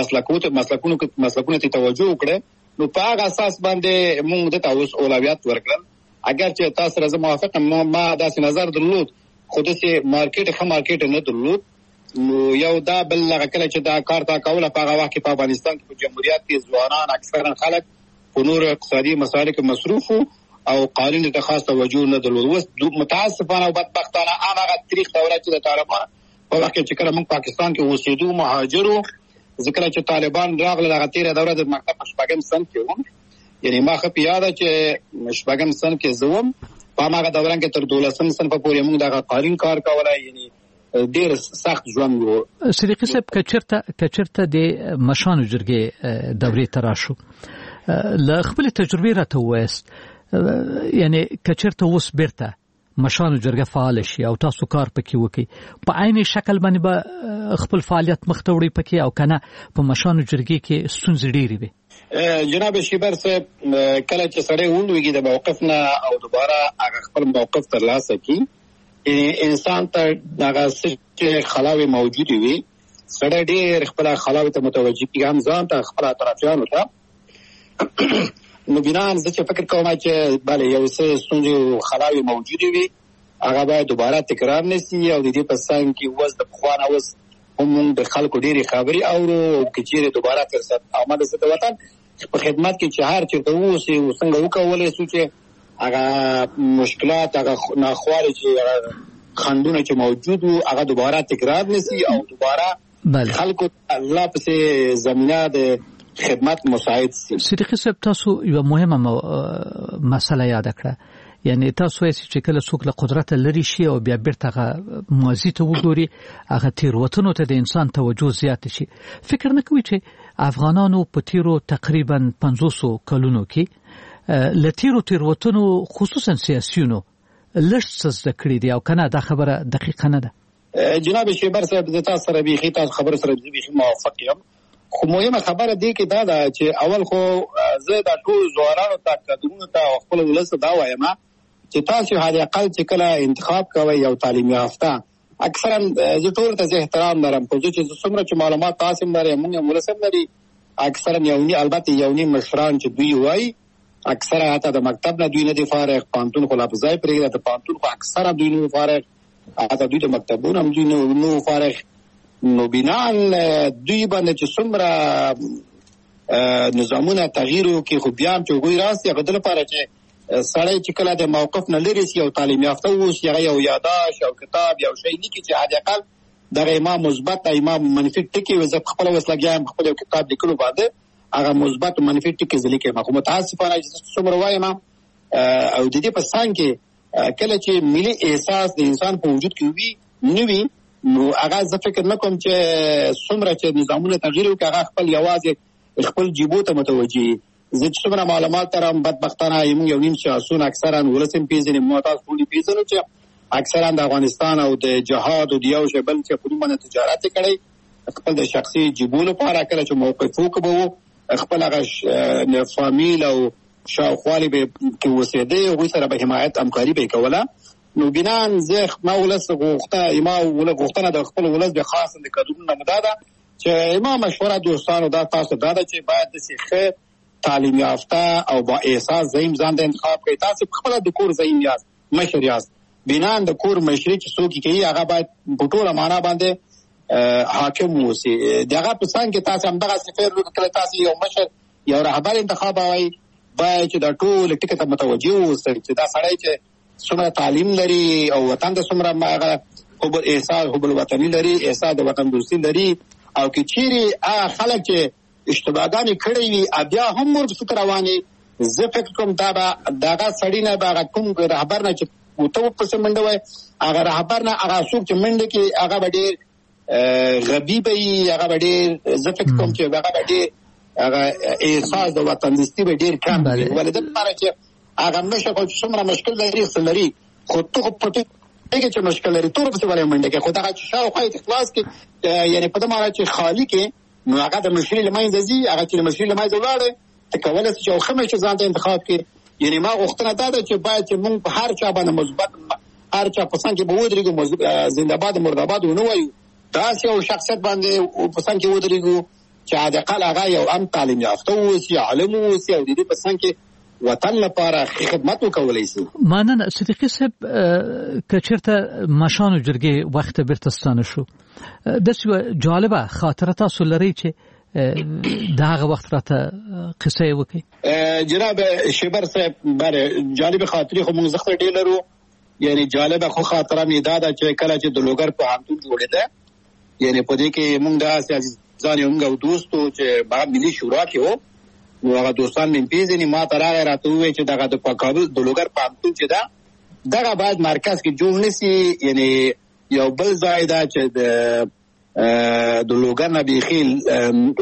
مسلکونو ته توجه وکړي نو په هغه اساس باندې موږ د تاسو اولویت ورکړل اگر چې تاسو سره موافق ما داسې نظر درلود خو داسې مارکیټ نه درلود نو یو دا بل کله چې دا کار تا کوله په هغه وخت کې په افغانستان کې په جمهوریت کې ځوانان اکثرا خلک په نور اقتصادي مسایلو کې مصروف او قانون ته خاص توجه نه درلود اوس متاسفانه او بدبختانه هغه تاریخ دوره چې د طالبان په وخت کې کله موږ پاکستان کې اوسېدو مهاجرو ذکر چې طالبان راغله هغه تیره دوره د مکتب شپږم سن کې و یعنی ما خو یاد چې شپږم سن کې زوم په هغه دوران کې تر 12 سن پورې موږ د قانون کار کولای یعنی ډیر سخت ژوند و صدیقی صاحب کچرته د مشانو جرګې دورې تراشو ل خپل تجربه راته وست یعنی کچرته اوس بیرته مشانو جرګه فعال شي او تاسو کار پکې وکړي په عین شکل باندې به خپل فعالیت مخته وړي پکې او کنه په مشانو جرګې کې ستونزې ډېرې وي. جناب شیبر صاحب کله چې سړی ولويږي د موقف نه او دوباره هغه خپل موقف ترلاسه کړي انسان ته هغه څه خلاوي موجود وي سړی ډېر خپل خلاوي ته متوجي کیږي هم ځان ته خپل اطرافیانو ته نو بنان زه چې فکر کوم چې bale یو څه ستونزې خلاوي موجود وي هغه باید دوباره تکرار نشي او د دې په څنګ کې وز د خوانه وز هم د خلکو ډېری خبري او کچېره دوباره فرصت آمده ست وطن په خدمت کې چې هر چیرته ووسی وسنګ وکولې سو چې هغه مشکلات هغه ناخوالې چې خندونه چې موجود وو هغه دوباره تکرار نشي او دوباره خلکو الله په زمينه د خدمت مساعد شي. صدیقی صاحب تاسو یو مهمه مسله یاد کړه یعنی تاسو یې چې کله څوک له قدرت لري شي او بیا بیرته ماضي ته وګوري هغه تیروتنو ته د انسان توجه زیات شي. فکر نه کوي چې افغانانو په تیرو تقریبا 500 کلونو کې لتیرو تیروتنو خصوصا سیاسيونو لږ څه ذکر دي او کنه دا خبره دقیقه نه ده. جناب شیبر صاحب د تاسو سره بيخي تاسو خبر سره بيخي موافق یم خو مهمه خبره دی کې دا ده چې اول خو زه د ټول زوارانو ته قدرونو ته خپل ولس دا وایم چې تاسو هغه اقل چې کله انتخاب کوي یو تعلیم یافته اکثرا زه ټول ته احترام لرم خو چې څومره چې معلومات تاسو لري موږ ولسم لري اکثرا یونی البته یونی مشران چې دوی وایي اکثرا حتی د مکتب نه دوی نه دي فارغ پانتون خو لفظای پرې د پانتون خو اکثرا دوی نه فارغ حتی دوی د مکتبونو هم دوی نه فارغ نو بنان دوی باندې چې څومره نظامونه تغییر وکړي خو بیا هم چې وګورئ راستي هغه د لپاره چې سړی چې کله د موقف نه لري سي او تعلیم یافته اوسي هغه یو یاداش او کتاب یو شی لیکي چې حد اقل دغه امام مثبت امام منفي ټکي وزه خپل وسلګیام خپل کتاب لیکلو باندې هغه مثبت او منفي ټکي ځلیکي ما خو متاسفانه چې څومره وایم او د دې په څنګ کې کله چې ملي احساس د انسان په وجود کې وي نوي نو هغه زه فکر نه کوم چې څومره چې نظامونه تغییر وکړي هغه خپل یوازې خپل جیبو ته متوجي زه چې څومره معلومات ترم بدبختانه یم یو نیم شاسون اکثرا ولسم پیژنې معتاد پولی پیژنو چې اکثرا د افغانستان او د جهاد او د یو شبل چې په منه تجارت کړي خپل د شخصي جیبو لپاره کله چې موقف وکړو خپل هغه فامیل او شاوخوالي به کې وسیده او سره به حمایت همکاري به کوله نو بنان زه ما ولس غوښتنه د خپل ولس به خاص د قانون مداده چې امام مشوره دوستانو دا تاسو دا چې باید د سیخه تعلیم یافته او با احساس زعیم ځان د انتخاب کوي تاسو خپل د کور زعیم یاست مشر یاست بنان د کور مشري چې څوک کوي هغه باید په ټوله معنا باندې حاکم وسی دغه په څنګه کې تاسو هم دغه سفر وکړئ تاسو یو مشر یو رهبر انتخاب وای باید چې د ټول ټکي ته متوجي اوسئ چې دا سړی چې څومره تعلیم لري او وطن د څومره هغه حب احساس حب الوطني لري احساس د وطن دوستي لري او کې چیرې خلک چې اشتباهګانې کړې وي بیا هم ورته رواني زه فکر کوم دا دغه سړی نه هغه کوم رهبر نه چې وته په سمنده وای هغه رهبر نه هغه څوک چې منډه کې هغه ډېر غبي به هغه ډېر زه فکر کوم چې هغه ډېر هغه احساس د وطن دوستي به ډېر کم وي ولې د لپاره چې هغه نشه کوم څومره مشکل لري خو ته په هغه چې مشکل لري تور په ولې منډه کې خدای چې شاوخوا اخلاص کې یعنی په دماره چې خالی کې نو هغه د مشري لمایز دي هغه چې مشري لمایز ولاړ ته کولای شي او خمه چې ځان ته انتخاب کې یعنی ما غوښتنه دا ده چې باید چې موږ په هر چا باندې مثبت هر چا پسند کې به ودرېږو زنده‌باد مرده‌باد ونه وایو دا یو شخصیت باندې پسند کې ودرېږو چې حداقل هغه یو ام تعلیم یافته اوسي عالم اوسي او د دې پسند کې وطن لپاره خدمت وکولای شي. مننه صدیقی صاحب کچرته مشانو جرګې وخت برتستانه شو د څه جالبه خاطره تاسو لري چې داغه وخت راته قصه وکي جناب شیبر صاحب بره جالب خاطري خو موږ زخه ډیر لرو یعنی جالبه خو خاطره می دادا چې کله چې د لوګر په همتون جوړېده یعنی په دې کې موږ د سیاسي ځان یو دوستو چې با ملي شورا کې وو نو هغه دوستان مې پیژنې ما ترغه راته وې چې دغه د کابل د لوګر په همتون چې دا دغه باید مرکز کې جوړ نشي یعنی یو بل ځای دا چې د لوګر نه بيخیل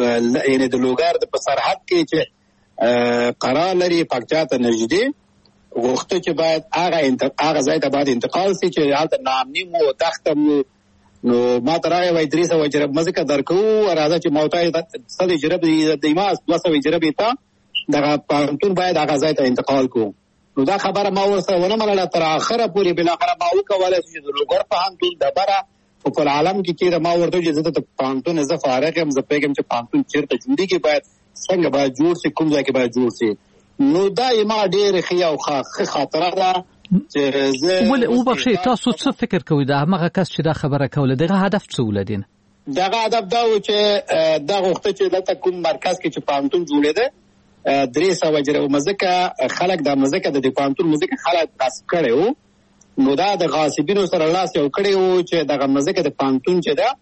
یعنی د لوګر د په سرحد کې چې قرار لري پکچاته نږدې غوښته چې باید هغه ځای ته باید انتقال شي چې هلته ناامني مو دښته مو. نو ما ته راغی وایي 300 جرب مځکه درکوو راځه چې ما ورته 100 جرب د ما 200 جرب ته دغه پوهنتون باید هغه ځای ته انتقال کوو. نو دا خبره ما ورسره ونه منله تر آخره پورې بالاخره ما وکولی چې د لوګر پوهنتون ډبره په ټول عالم کې چېرې ما ورته چې زه د پوهنتون زه فارغ یم زه پوهېږم چې پوهنتون چېرته جوړېږي باید څنګه باید جوړ شي کوم ځای کې باید جوړ شي. نو دا ما ډېرې ښه او ښه خاطره ده چې زه ولې وبخښئ تاسو څه فکر کوئ د همغه کس چې دا خبره کوله دغه هدف څه ولدین؟ دغه هدف دا و چې دا غوښته چې دلته کوم مرکز کې چې پوهنتون جوړېده 300 جرب مځکه خلک دا مځکه د پوهنتون مځکه خلک غصب کړی وو. نو دا د غاصبینو سره لاس یو کړی وو چې دغه مځکه د پوهنتون چې ده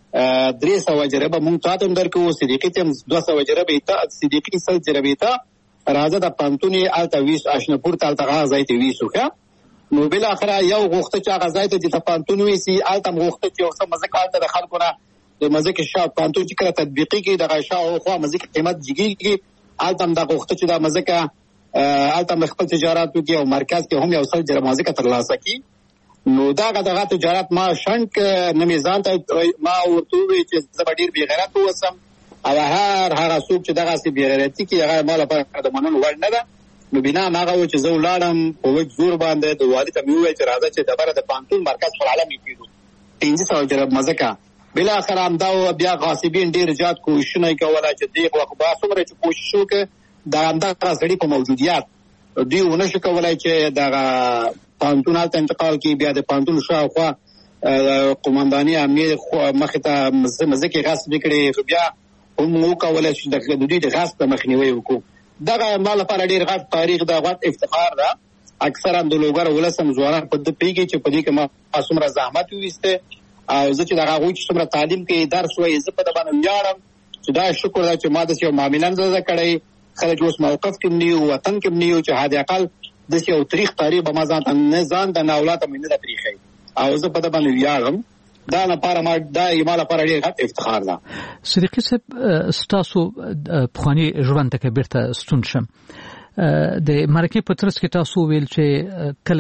300 جرب مونږ ته هم درکوو صدیقي ته 200 جرب ته صدیقي 100 جرب ته راځه د پوهنتون یې هلته ویش آشناپور ته هلته هغه ځای ته ویشو ښه. نو بالاخره یو غوښته چې هغه ځای ته چې پوهنتون ویسي هلته هم غوښته چې یو څه مځکه هلته د خلکو نه د مځکې شا پوهنتون چې کله تطبیقي کړي دغه شاوخوا مځکې قیمت جګېږي هلته هم دا غوښته چې دا مځکه هلته هم خپل تجارت وکړي او مرکز کې هم یو 100 جرب مځکه ترلاسه کړي. نو دغه تجارت ما شنډ نه مې ځان ته ما ورته وویل چې زه به ډېر بېغیرته اوسم او هغه څوک چې دغسې بېغیرتي کوي هغه ما لپاره د منلو وړ نه ده. نو بنا هم هغه و چې زه ولاړم په وچ زور باندې د والي ته مې وویل چې راځه چې ډبره د پوهنتون مرکز پر عالم یې کېږو 500 جرب مځکه. بالاخره همدا بیا غاصبین ډېر زیات کوششونه یې کوله چې دې وخت به څومره چې کوشش وکړي د همدغه سړي په موجودیت دوی ونه شو کولی چې دغه پوهنتون هلته انتقال کړي. بیا د پوهنتون شاوخوا قمنداني امنیې مخې ته مځکې غصب کړي بیا هم وکولی چې د دوی د غصب مخنیوی وکړو. دغه ما لپاره ډېر غټ تاریخ ده غټ افتخار ده. اکثرا د لوګر ولس هم ځوانان په ده پوهېږي چې په دې کې ما څومره زحمت وویستی او زه چې دغه هغوی چې څومره تعلیم کې درس وایي زه په ده باندې ویاړم چې دا شکر ده چې ما داسې یو معامله نه ده کړی. خلک اوس موقف کې هم نه یو وطن کې هم نه یو چې حد اقل داسې یو تاریخ به ما ځان ته نه اولاده مې نه ده پرېښی او زه په ده باندې ویاړم. دا لپاره ما لپاره ډېر غټ افتخار ده. صدیقي صاحب ستاسو پخواني ژوند ته که بیرته ستون شم د مرکې په ترڅ کې تاسو ویل چې کله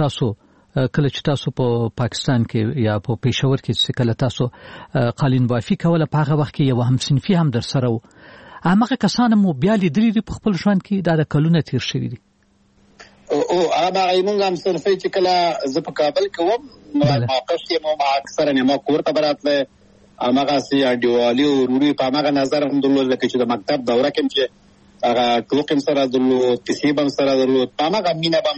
چې تاسو په پاکستان کې یا په پېښور کې چې کله تاسو قالین بافي کوله په هغه وخت کې یو همصنفي هم در سره و همغه کسان مو بیا لیدلي دي په خپل ژوند کې دا د کلونه تېر شوي دي؟ هغه موږ همصنفي چې کله زه په کابل کې وم موقف کې مو اکثرا ما کور ته به راتلی همغسې انډیوالي او وروري په همغه نظر هم درلود لکه چې د مکتب دوره کې هم چې هغه ټوق هم سره درلود کیسې به هم سره درلود په همغه مینه به هم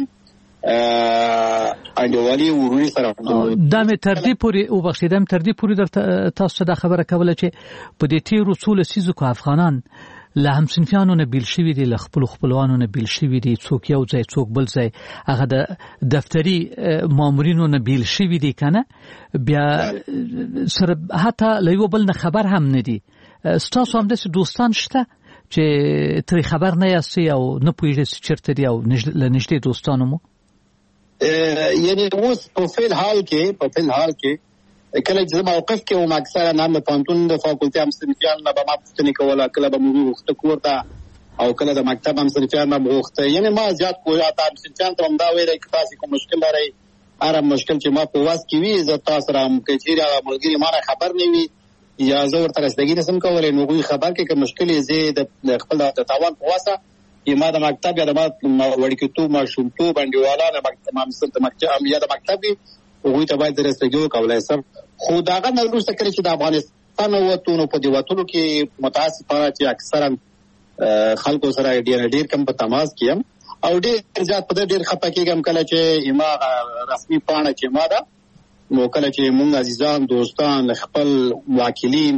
انډیوالي وروري سره دا مې تر دې پورې وبخښئ دا مې تر دې پورې درته تاسو دا خبره کوله چې په دې تېرو څو لسیزو کې افغانان له همصنفیانو نه بیل شوي دي له خپلو خپلوانو نه بیل شوي دي څوک یو ځای څوک بل ځای هغه د دفتري مامورینو نه بیل شوي دي که نه بیا سره حتی له یو بل نه خبر هم نه دي. ستاسو همداسې دوستان شته چې ترې خبر نه یاستئ او نه پوهېږئ چې چېرته دي او له نږدې دوستانو مو یعنی اوس په فعل حال کې کله چې موقف کې وم اکثره هم د پوهنتون د فاکولټي همصنفیانو نه به ما پوښتنې کوله کله به موږ غوښته کور ته او کله د مکتب همصنفیان نه به غوښته یعنی ما زیات همصنفیانو ته همدا ویلی که تاسې کوم مشکل لرئ هر مشکل چې ما په وس کې وي زه تاسو سره که چېرې هغه ملګري ما نه خبر نه وي یا زه ورته رسیدګي نشم کولی نو هغوی خبر کړي که مشکل یې زه د خپل د تاوان په وسه ما د مکتب یا د وړکېتوب ماشومتوب انډیوالان یا د مکتب وي هغوی ته باید رسیدګي وکولی سم. خو د هغه نه وروسته کله چې د افغانستان ووتو نو په دې وتلو کې متاسفانه چې اکثرا خلکو سره ډېر کم په تماس کې یم او ډېر زیات په دې ډېر خفه کېږم کله چې ما رسمي پاڼه چې ما ده نو کله چې موږ عزیزان دوستان خپل واکلین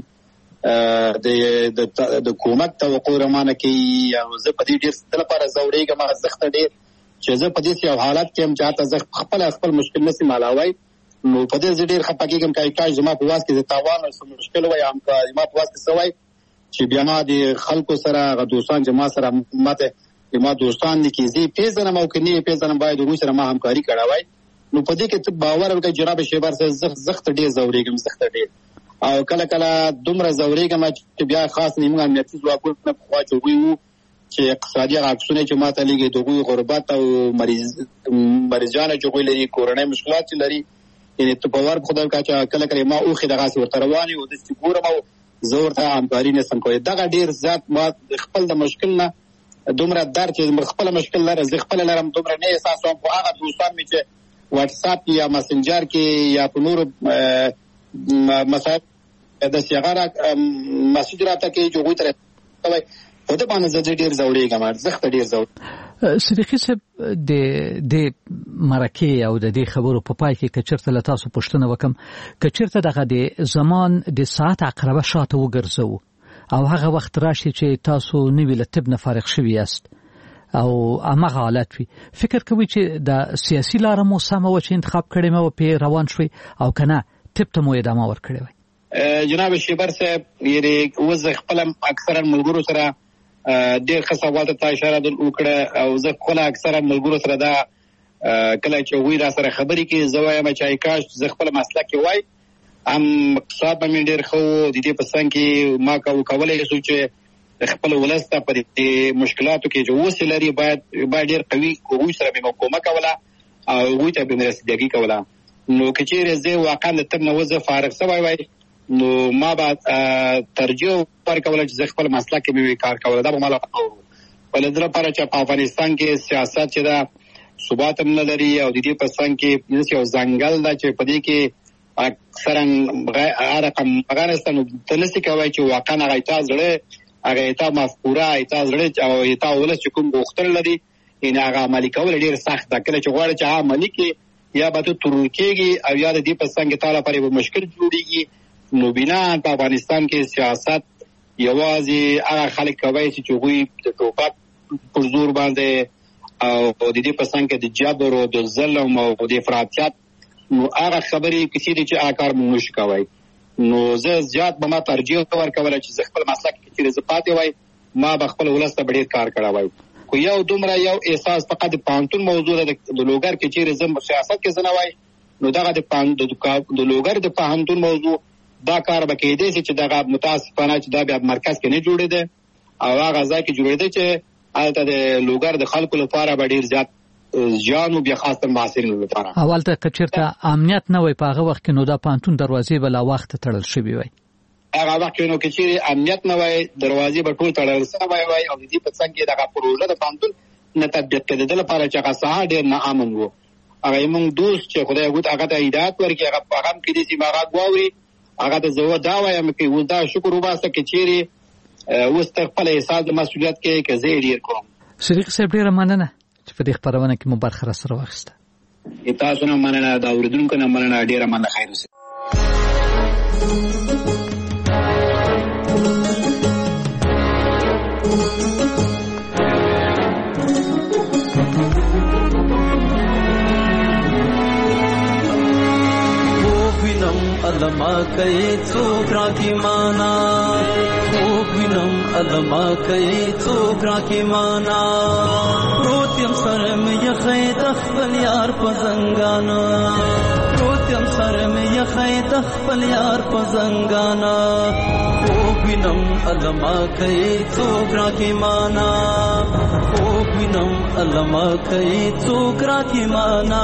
د کومک توقع رامانه کوي او زه په دې ډېر څه لپاره ځورېږم ارزښت ډېر چې زه په دې یو حالت کې یم چې حتی زه خپل مشکل نسم حلوی نو په دې زه ډېر خفه کېږم که کاش زما په واس کې زه تاوان او مشکل وای هم که زما په واس کې څه وای چې بیا ما د خلکو سره هغه دوستان چې ما سره ماته ما دوستان دي کې زه پیژنم او که نه یې پیژنم باید هغوی سره ما همکاري کړی وای نو په دې کې ته باور وکړه جناب شیبر صاحب زخت ډېر ځورېږم زخت ډېر او کله دومره ځورېږم چې بیا خاص نیمه امنیتي ځواکونه پخوا چې هغوی وو چې اقتصادي عکسونه چې ماته لګي دغه غربت او مریضانه چې کوی لري کورونی مشکلات لري یعنی ته په ور خدای کا چې کله کله ما اوخه دغه څه ورته رواني او د ګورم او زور ته همکاري نه سم کوي دغه ډیر ذات ما خپل د مشکل نه دومره در چې خپل مشکل لري زه خپل لرم دومره نه احساسوم خو هغه دوستان می چې واتس اپ یا مسنجر کې یا په نور مسایل د سیغاره مسیج راته کې جوړوي تر کوي په دې باندې زه ډیر زوړې ګمار زخت ډیر زوړ صدیقي صاحب د مرکه او د دې خبرو په پای کې کچرته له تاسو پوښتنه وکم کچرته دغه د زمان د ساعت عقربه شاته وګرځو او هغه وخت راشي چې تاسو نوی له طب نه فارغ شوي یاست او هغه حالت وي فکر کوي چې د سیاسي لار مو سمه و چې انتخاب کړی مو په روان شوي او کنه طب ته مو ادامه ورکړی وي جناب شیبر صاحب یې وز خپل اکثرا ملګرو سره ډېر ښه سوال ته اشاره وکړه او زه خپل اکثرا ملګرو سره دا کله چې وی را سره خبرې کې زه وایم چې کاش زه خپل مسله کې وای اقتصاد باندې ډېر خو د دې په څنګ کې ما کولای شو چې خپل ولسته په دې مشکلاتو کې چې وسه لري باید ډېر قوي کوو سره به کومه کوله او وی ته به رسیدګي کوله نو کچېره زه واقعا د تم نو زه فارغ سوای وای نو ما بعد ترجیح ورکول چې خپل مسله کې به کار کول دا به مال ولدل لپاره چې په افغانستان کې سیاست چې دا ثبات هم نه لري او د دې په څنګ کې یو ځنګل دا چې په دې کې اکثرا رقم افغانستان ته نسی کوي چې واقعا غیتا زړه هغه ایتا مفکوره ایتا زړه او ایتا ولس چې کوم غوښتل لري ان هغه عملي کول ډیر سخت ده کله چې غواړي چې عملي کې یا به ته ترکیږي او یا د دې په څنګ تعالی پرې به مشکل جوړيږي نو بنا په افغانستان کې سیاست یوازې هغه خلک کوي چې هغوی د ټوپک پر زور باندې او د دې په څنګ کې د جبر او د ظلم او د افراطیت نو هغه خبرې کسي چې هغه کار مونږ نشو کوي نو زه زیات به ما ترجیح ورکول چې خپل مسلک کې چې پاتې وای ما به خپل ولسته ډېر کار کړی وای خو یو دومره یو احساس فقط د پانتون موضوع د لوګر کې چې زم سیاست کې زنه وای نو دغه د لوګر د پانتون موضوع دا کار به کېدې چې دغه متاسفانه چې دا بیا مرکز کې نه جوړې ده او هغه ځای کې جوړې ده چې البته د لوګر د خلکو لپاره به ډیر زیات ځانو بیا خاصه معاصرین لپاره اولته کچرته امنیت نه وي په هغه وخت کې نو دا پانتون دروازې بل وخت تړل شوی وي هغه وخت کې نو چې امنیت نه وي دروازې به ټول تړل شوی وي او د دې په څنګ کې دغه پروژه د پانتون نه تطبیق کېدل لپاره چې هغه ساحه ډیر نه امن وو هغه موږ دوست چې خدای غوت هغه ته هدایت ورکړي هغه پیغام کې دي چې ما غواړي هغه د زو دا وایم کې و دا شکر وباسه کې چیرې واستقبال احساس مسؤلیت کې زه ډیر کوم صدیق صاحب ډیر مننه چې په دې خبرونه کې مو برخه سره واخیسته تاسو نه مننه دا اوریدونکو نه مننه ډیر مننه خیر اوسه علما کئی څوکرا کی مانا خوب وینم علما کئی څوکرا کی مانا روتیم سر میں یخید خپل یار پزنګانا روتیم سر میں یخید خپل یار پزنګانا خوب وینم علما کئی څوکرا کی مانا خوب وینم علما کئی څوکرا کی مانا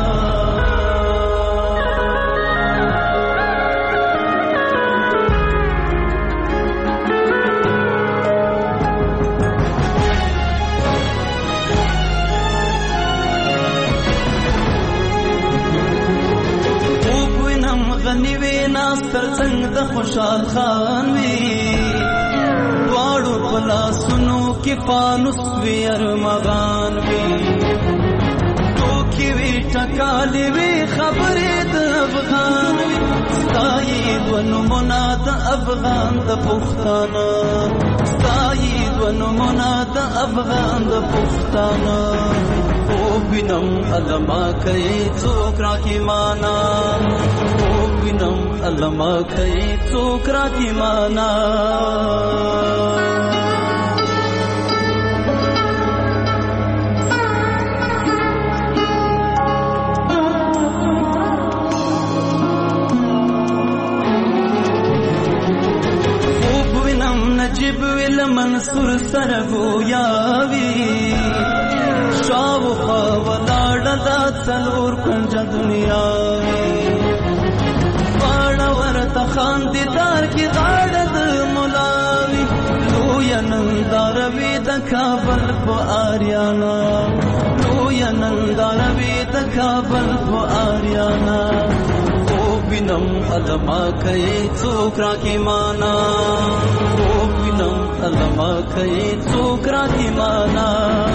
تر څنګ د خوشحال خان وی واړو پلا سنو کې فانوس وی ارمغان وی ټوکی وی ټکالې وی خبرې د افغان وی ستایي ونو مناد افغان د پښتانه ستایي ونو مناد افغان د پښتانه او وینم علما کوي څوک را کی معنا وینم علما کوي څوک را کی معنا خوب وینم نجیب ویل من منصور سره گویاوي شاوخوا ولاړه دا څلور کنجه دنیا واړه ورته خاندیدار کې غاړه د مولاوي لویه ننداروي د کابل په آریانا لویه ننداروي د کابل په آریانا وینم علما کوي څوک راکې مانا وینم علما کوي څوک راکې مانا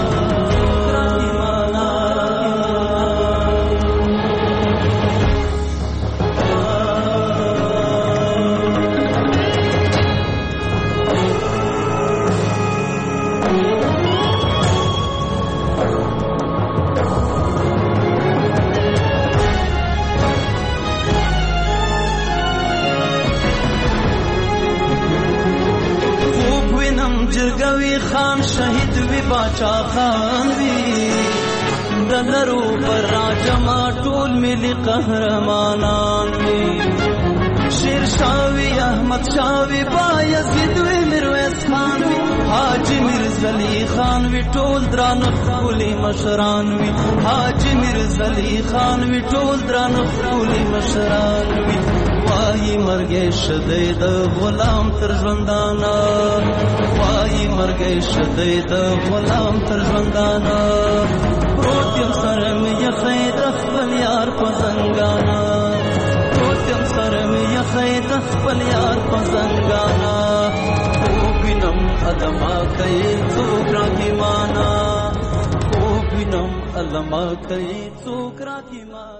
جرګوي خان شهید وی باچا خان وی دلرو پر راجما ټول ملي قهرمانان وی شیر شاوی احمد شاوی بایزید وی میرویس خان وی حاجی میرزا علی خان وی ټول درانه خولي مشران وی حاجی میرزا علی خان وی ټول درانه خولي مشران وی وای مرګ شدید غلام تر ژوندانا وای مرګ شدید غلام تر ژوندانا پروت یم سره مې یخې د خپل یار په زنګانا پروت یم سره مې یخې د خپل یار په زنګانا وینم علما کوي څوک راکې مانا وینم علما کوي څوک راکې مانا